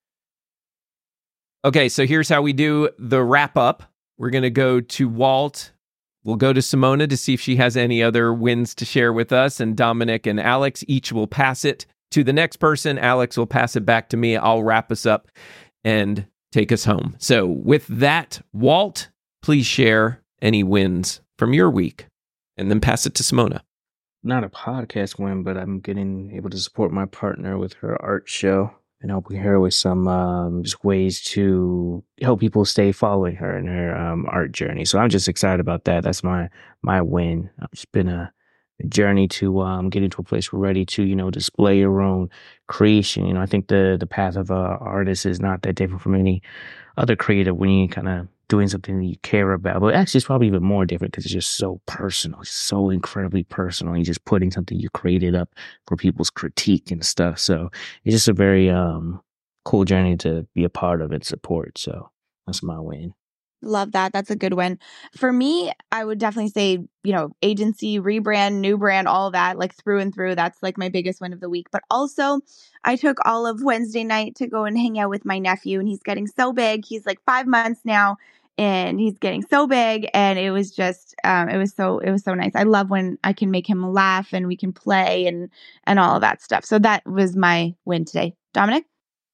Okay, so here's how we do the wrap up. We're going to go to Walt. We'll go to Simona to see if she has any other wins to share with us. And Dominic and Alex each will pass it to the next person. Alex will pass it back to me. I'll wrap us up and take us home. So with that, Walt, please share any wins from your week and then pass it to Simona. Not a podcast win, but I'm getting able to support my partner with her art show and helping her with some just ways to help people stay following her in her art journey. So I'm just excited about that. That's my win. It's been a journey to get into a place where we're ready to, display your own creation. I think the path of an artist is not that different from any other creative when you kind of doing something that you care about. But actually, it's probably even more different because it's just so personal. It's so incredibly personal. You're just putting something you created up for people's critique and stuff. So it's just a very cool journey to be a part of and support. So that's my win. Love that. That's a good one. For me, I would definitely say, agency, rebrand, new brand, all that, like through and through. That's like my biggest win of the week. But also, I took all of Wednesday night to go and hang out with my nephew, and he's getting so big. He's like 5 months now, and he's getting so big. And it was just, it was so nice. I love when I can make him laugh and we can play and all of that stuff. So that was my win today. Dominic?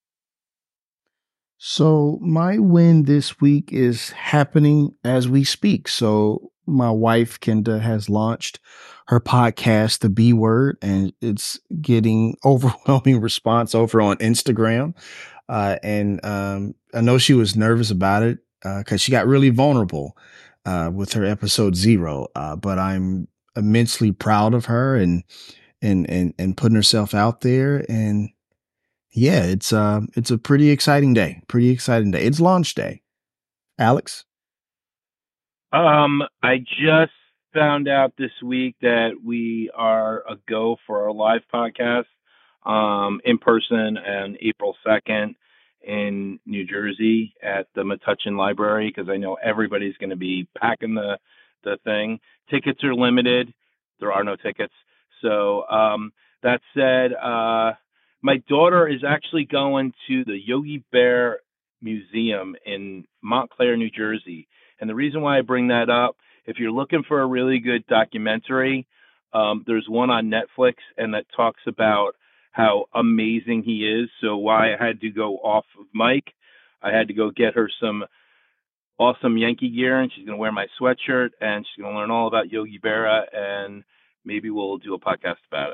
So my win this week is happening as we speak. So my wife, Kenda, has launched her podcast, The B Word, and it's getting overwhelming response over on Instagram. And I know she was nervous about it because she got really vulnerable with her episode 0. But I'm immensely proud of her and putting herself out there. And yeah, it's a pretty exciting day. It's launch day. Alex? I just found out this week that we are a go for our live podcast in person on April 2nd in New Jersey at the Metuchen Library, because I know everybody's going to be packing the thing. Tickets are limited. There are no tickets. So that said, my daughter is actually going to the Yogi Bear Museum in Montclair, New Jersey. And the reason why I bring that up, if you're looking for a really good documentary, there's one on Netflix, and that talks about how amazing he is. So why I had to go off of mic, I had to go get her some awesome Yankee gear, and she's going to wear my sweatshirt, and she's going to learn all about Yogi Berra, and maybe we'll do a podcast about it.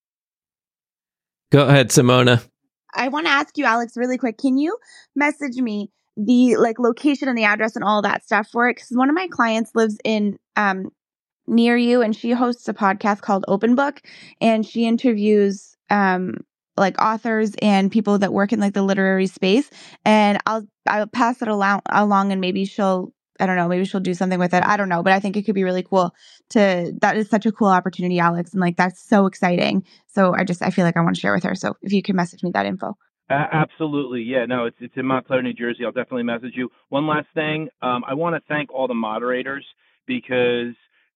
Go ahead, Simona. I want to ask you, Alex, really quick. Can you message me the location and the address and all that stuff for it? Because one of my clients lives in near you, and she hosts a podcast called Open Book, and she interviews authors and people that work in the literary space. And I'll pass it along, and maybe she'll do something with it. I don't know, but I think it could be really cool. That is such a cool opportunity, Alex, and that's so exciting. So I feel like I want to share with her. So if you could message me that info. Absolutely. Yeah, no, it's in Montclair, New Jersey. I'll definitely message you. One last thing. I want to thank all the moderators, because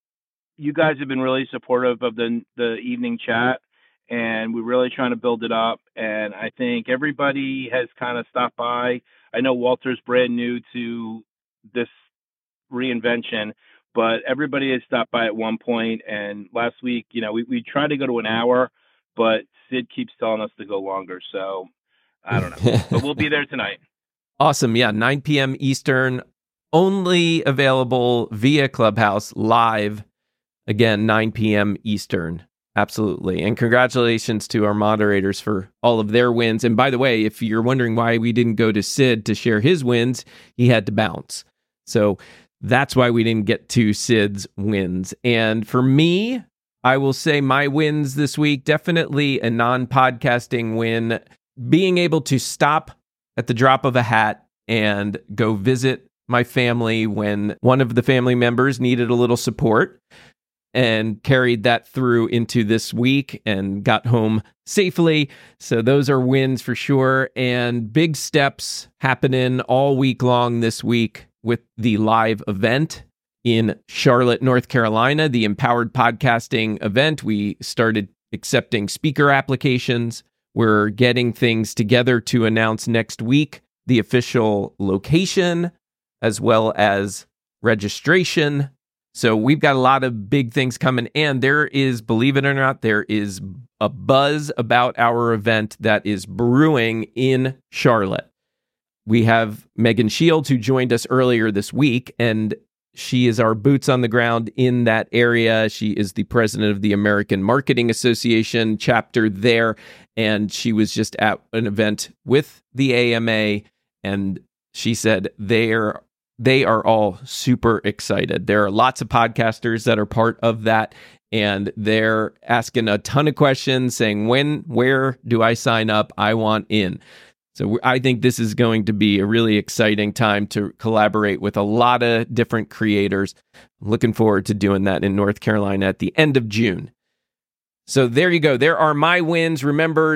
you guys have been really supportive of the evening chat, and we're really trying to build it up. And I think everybody has kind of stopped by. I know Walter's brand new to this reinvention, but everybody has stopped by at one point. And last week, we tried to go to an hour, but Sid keeps telling us to go longer. So I don't know, but we'll be there tonight. Awesome. Yeah. 9 p.m. Eastern, only available via Clubhouse live. Again, 9 p.m. Eastern. Absolutely. And congratulations to our moderators for all of their wins. And by the way, if you're wondering why we didn't go to Sid to share his wins, he had to bounce. So that's why we didn't get to Sid's wins. And for me, I will say my wins this week, definitely a non-podcasting win. Being able to stop at the drop of a hat and go visit my family when one of the family members needed a little support, and carried that through into this week and got home safely. So those are wins for sure. And big steps happening all week long this week with the live event in Charlotte, North Carolina, the Empowered Podcasting event. We started accepting speaker applications. We're getting things together to announce next week the official location as well as registration. So we've got a lot of big things coming, and there is, believe it or not, there is a buzz about our event that is brewing in Charlotte. We have Megan Shields, who joined us earlier this week, and she is our boots on the ground in that area. She is the president of the American Marketing Association chapter there, and she was just at an event with the AMA, and she said they are all super excited. There are lots of podcasters that are part of that, and they're asking a ton of questions saying, where do I sign up? I want in. So I think this is going to be a really exciting time to collaborate with a lot of different creators. I'm looking forward to doing that in North Carolina at the end of June. So there you go. There are my wins. Remember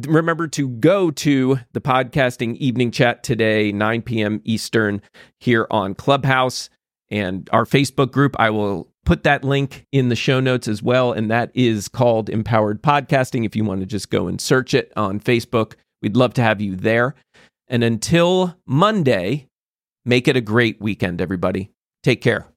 to go to the podcasting evening chat today, 9 p.m. Eastern, here on Clubhouse and our Facebook group. I will put that link in the show notes as well, and that is called Empowered Podcasting. If you want to just go and search it on Facebook, we'd love to have you there. And until Monday, make it a great weekend, everybody. Take care.